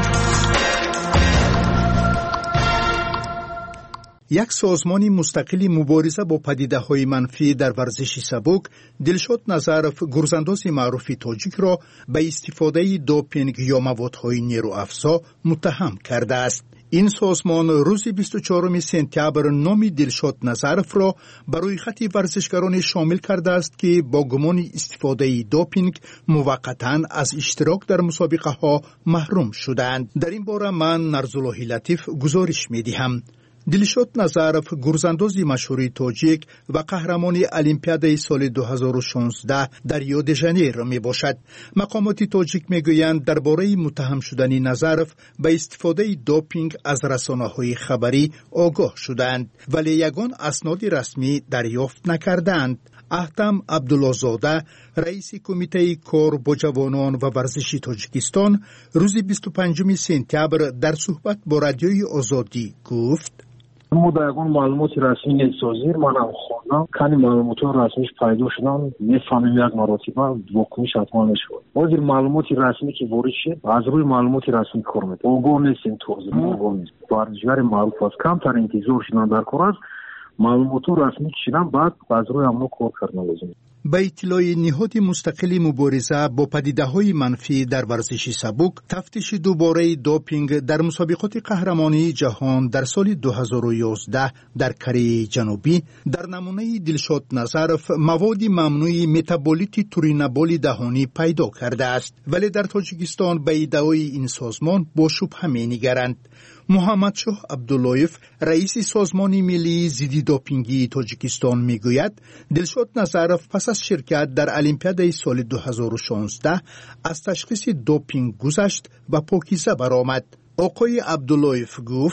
یک سازمان مستقل مبارزه با پدیده‌های منفی در ورزش سبک، دلشاد نظرف، گرزانداز معروف تاجیک را به استفاده دوپینگ یا موادهای نیروافزا متهم کرده است. این سازمان روز بیست و چهارم سپتامبر نام دلشاد نظرف را برای خط ورزشکاران شامل کرده است که با گمان استفاده دوپینگ موقتاً از اشتراک در مسابقه ها محروم شدند. در این باره من نرزالله لطیف گزارش می دهم. دلشاد نظرف، گرزانداز مشهور تاجیک و قهرمان المپیادای سال دو هزار و شانزده در ریو دی ژانیر می باشد. مقامات تاجیک می گویند درباره متهم شدن نظرف به استفاده دوپینگ از رسانه‌های خبری آگاه شدند، ولی یگان اسناد رسمی دریافت نکردند. احتم عبدالله‌زاده، رئیس کمیته کار با جوانان و ورزش تاجیکستان، روز بیست و پنجم سپتامبر در صحبت با رادیوی آزادی گفت: ما در یکان معلومات رسمی نیست سازیر منم خوندم کنی معلومات رسمیش پیدا شدن میفهمیم یک مراتبه واکنش حتما نشود. وزیر معلومات رسمی که وارد شد از روی معلومات رسمی کار میکنه. آگاه نیستیم توضیح آگاه نیست. ورزشکار معروف است کمتر انتظار شدن در کار است. معلومات رسمی کشیدن بعد از روی همون کار کردن لازم. به اطلاع نهاد مستقل مبارزه با پدیده‌های منفی در ورزش سبک، تفتیش دوباره دوپینگ در مسابقات قهرمانی جهان در سال دو هزار و یازده در کره جنوبی در نمونه دلشاد نظرف مواد ممنوع متابولیت تورینابول دهانی پیدا کرده است، ولی در تاجیکستان به ادعای این سازمان با شبهه می‌نگرند. محمد شاه عبداللهیف، رئیس سازمان ملی ضد دوپینگی تاجیکستان میگوید دلشاد نظرف پس از شرکت در المپیادای سال دو هزار و شانزده از تشخیص دوپینگ گذشت و پاکیزه برآمد. آقای عبداللهیف گفت: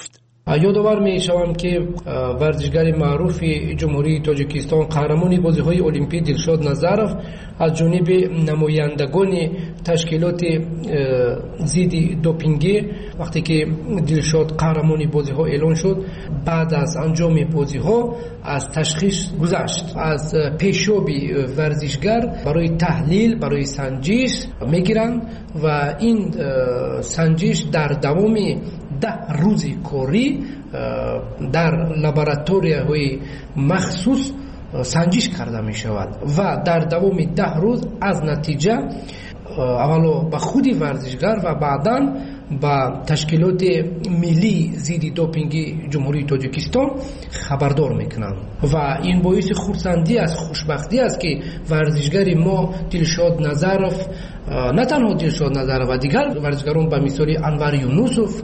یادآور می‌شوم که ورزشگر معروف جمهوری تاجیکستان قهرمان بازی‌های المپیک دلشاد نظرов از جانب نمایندگان تشکیلات ضد دوپینگی وقتی که دلشاد قهرمان بازی‌ها اعلان شد بعد از انجام بازی‌ها از تشخیص گذشت از پیشاب ورزشگر برای تحلیل برای سنجش می‌گیرند و این سنجش در دوام ده روز کاری در لابراتوری‌های مخصوص سنجش کرده می شود و در دوام ده روز از نتیجه اولا به خود ورزشگر و بعداً با تشکیلات ملی ضد دوپینگ جمهوری تاجیکستان خبردار میکنند و این باعث خرسندی است خوشبختی است که ورزشگر ما دلشاد نظرов نه تنها دلشاد نظرов و دیگر ورزشگران به مثال انور یونوسов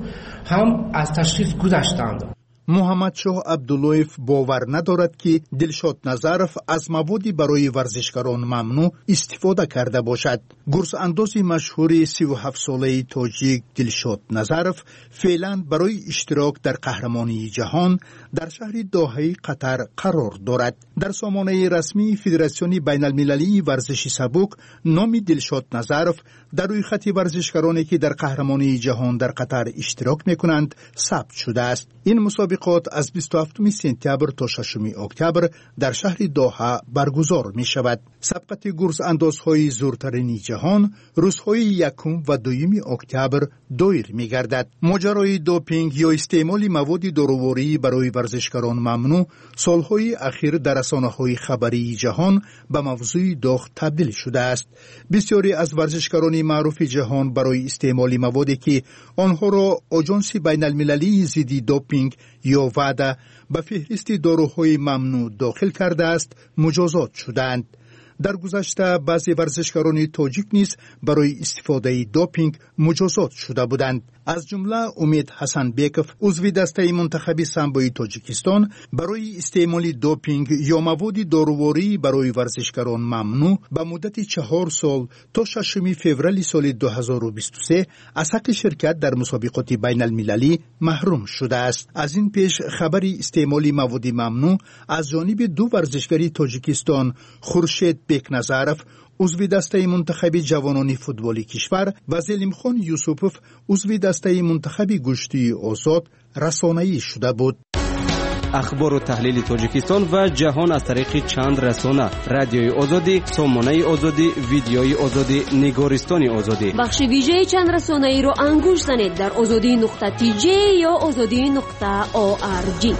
هم از تشخیص گذشتند. محمد شاه عبداللهیف باور ندارد که دلشاد نظرов از موادی برای ورزشکاران ممنوع استفاده کرده باشد. گرز انداز مشهور سی و هفت ساله تاجیک دلشاد نظرov فعلا برای اشتراک در قهرمانی جهان در شهر دوحه قطر قرار دارد. در سامانه رسمی فدراسیون بین المللی ورزش سبک نام دلشاد نظرov در روی خط ورزشکارانی که در قهرمانی جهان در قطر اشتراک میکنند ثبت شده است. این مسابقات از بیست و هفتم سپتامبر تا ششم اکتبر در شهر دوحه برگزار می شود. سبقت گرز اندازهای زورترین جهان روزهای یکم و دویم اکتبر دایر می گردد. ماجرای دوپینگ یا استعمال مواد دارویی برای ورزشکاران ممنوع سالهای اخیر در رسانه‌های خبری جهان به موضوع داغ تبدیل شده است. بسیاری از ورزشکاران معروف جهان برای استعمال موادی که آنها را آژانس بین المللی ضد دوپینگ یا وعده به فهرست داروهای ممنوع داخل کرده است مجازات شدند. در گذشته بعضی ورزشکاران تاجیک نیز برای استفاده دوپینگ مجازات شده بودند. از جمله امید حسن بیکوف عضو دسته منتخب سامبوی تاجیکستان برای استعمال دوپینگ یا مواد دارویی برای ورزشکاران ممنوع به مدت چهار سال تا ششم فوریه سال دو هزار و بیست و سه از حق شرکت در مسابقات بین المللی محروم شده است. از این پیش خبری استعمال مواد ممنوع از جانب دو ورزشگر تاجیکستان خورشید بیکنظرov عضو دسته منتخب جوانان فوتبالی کشور و زلیمخان یوسفوف عضو دسته منتخب گشتی آزاد رسانه‌ای شده بود. اخبار و تحلیل تاجیکستان و جهان از طریق چند رسانه: رادیوی آزادی، سامانه آزادی، ویدیوی آزادی، نگارستان آزادی. بخش ویژه چند رسانه‌ای رو انگوش زنید در آزادی نقطه تی جی یا آزادی نقطه او آر جی.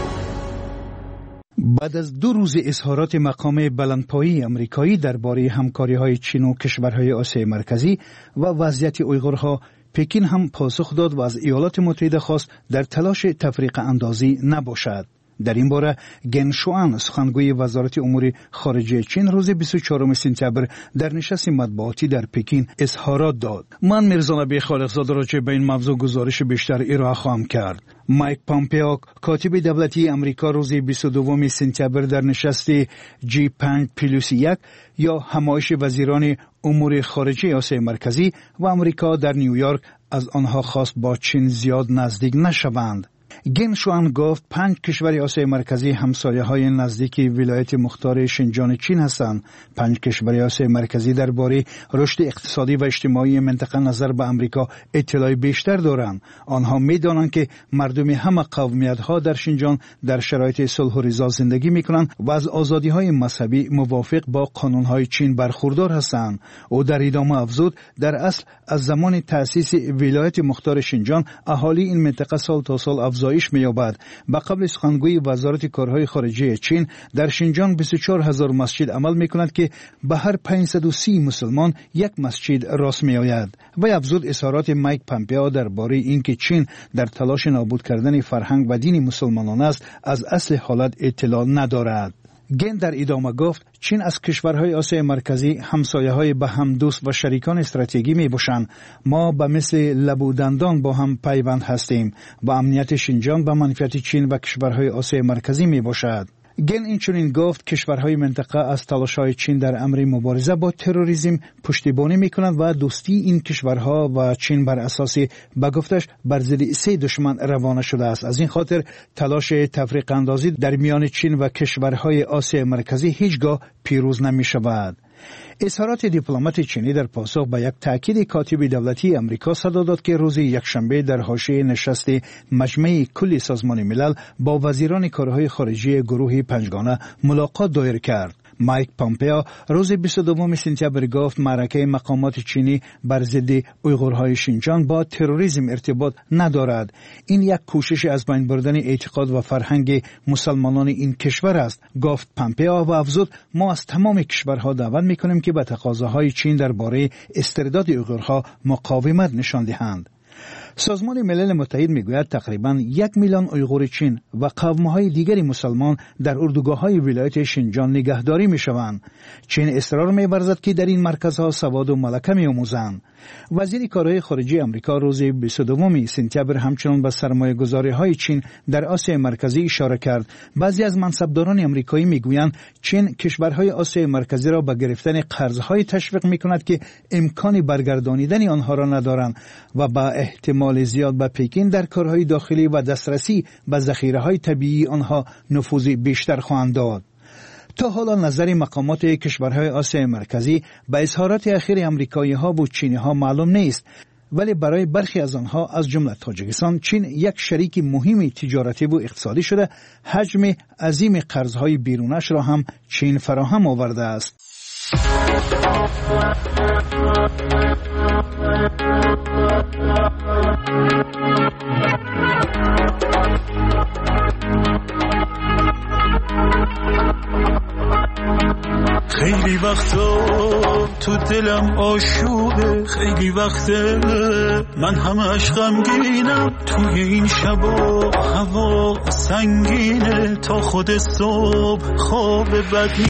بعد از دو روز اظهارات مقام بلندپایه امریکایی درباره همکاری‌های چین و کشورهای آسیای مرکزی و وضعیت اویغورها، پکین هم پاسخ داد و از ایالات متحده خواست در تلاش تفریقه اندازی نباشد. در این باره گن شوان سخنگوی وزارت امور خارجه چین روز بیست و چهارم سپتامبر در نشست مطبوعاتی در پکین اظهارات داد. من میرزا نبی خالقزاده راجع به این موضوع گزارش بیشتر ارائه خواهم کرد. مایک پامپئو کاتب دولتی امریکا روز بیست و دو سپتامبر در نشست جی پنج پلاس یک یا همایش وزیران امور خارجه آسیای مرکزی و امریکا در نیویورک از آنها خواست با چین زیاد نزدیک نشوند. گن شوان گفت پنج کشور آسیای مرکزی همسایه های نزدیک ولایت مختار شینجان چین هستند. پنج کشور آسیای مرکزی درباره رشد اقتصادی و اجتماعی منطقه نظر به امریکا اطلاع بیشتر دارند. آنها می‌دانند که مردم همه قومیت‌ها در شینجان در شرایط صلح و رضا زندگی می‌کنند و از آزادی‌های مذهبی موافق با قانون‌های چین برخوردار هستند. او در ادامه افزود در اصل از زمان تأسیس ولایت مختار شینجان اهالی این منطقه سال تا سال افزایش می‌یابد. به قبل سخنگوی وزارت کارهای خارجه چین در شینجان بیست و چهار هزار مسجد عمل می‌کند که به هر پانصد و سی مسلمان یک مسجد راست می‌آید. و افزود اظهارات مایک پامپئو درباره اینکه چین در تلاش نابود کردن فرهنگ و دین مسلمانان است از اصل حالت اطلاع ندارد. گن در ادامه گفت چین از کشورهای آسیای مرکزی همسایه‌های به هم دوست و شریکان استراتژیکی می‌باشند. ما به مثل لب و دندان با هم پیوند هستیم و امنیت شینجان به منفعت چین و کشورهای آسیای مرکزی می‌باشد. گن اینچنین گفت کشورهای منطقه از تلاش‌های چین در امر مبارزه با تروریسم پشتیبانی می‌کنند و دوستی این کشورها و چین بر اساس به گفتش بر ضد سه دشمن روانه شده است. از این خاطر تلاش تفریق اندازی در میان چین و کشورهای آسیا مرکزی هیچگاه پیروز نمی‌شود. اظهارات دیپلمات چینی در پاسخ به یک تاکید کاتب دولتی امریکا صدا داد که روز یکشنبه در حاشیه نشست مجمع کلی سازمان ملل با وزیران کارهای خارجی گروه پنجگانه ملاقات دایر کرد. مایک پامپئو روز بیست و دوم سپتامبر گفت معرکه مقامات چینی بر ضد اویغورهای شینجان با تروریسم ارتباط ندارد. این یک کوشش از بین بردن اعتقاد و فرهنگ مسلمانان این کشور است، گفت پامپئو و افزود ما از تمام کشورها دعوت می‌کنیم که به تقاضاهای چین درباره استرداد اویغورها مقاومت نشان دهند. سازمان ملل متحد میگوید تقریباً یک میلیون اویغور چین و قوم‌های دیگری مسلمان در اردوگاه‌های ولایت شینجان نگهداری می‌شوند. چین اصرار می‌ورزد که در این مرکزها سواد و ملکه می‌آموزند. وزیر کارهای خارجه آمریکا روز بیست و دوم سپتامبر همچنان به سرمایه‌گذاری‌های چین در آسیا مرکزی اشاره کرد. بعضی از منصبداران آمریکایی می‌گویند چین کشورهای آسیا مرکزی را به گرفتن قرض‌های تشویق می‌کند که امکان برگردانیدن آنها را ندارند و با احتمال زیاد به پکین در کارهای داخلی و دسترسی به ذخیره‌های طبیعی آنها نفوذ بیشتر خواهند داد. تا حالا نظر مقامات کشورهای آسیا مرکزی به اظهارات اخیر آمریکایی‌ها و چینی‌ها معلوم نیست، ولی برای برخی از آنها از جمله تاجیکستان چین یک شریک مهم تجارتی و اقتصادی شده، حجم عظیم قرض‌های بیرونش را هم چین فراهم آورده است. خیلی وقتا تو دلم آشوبه، خیلی وقته من همش غمگینم، توی این شبا هوا سنگینه، تا خود صبح خواب بد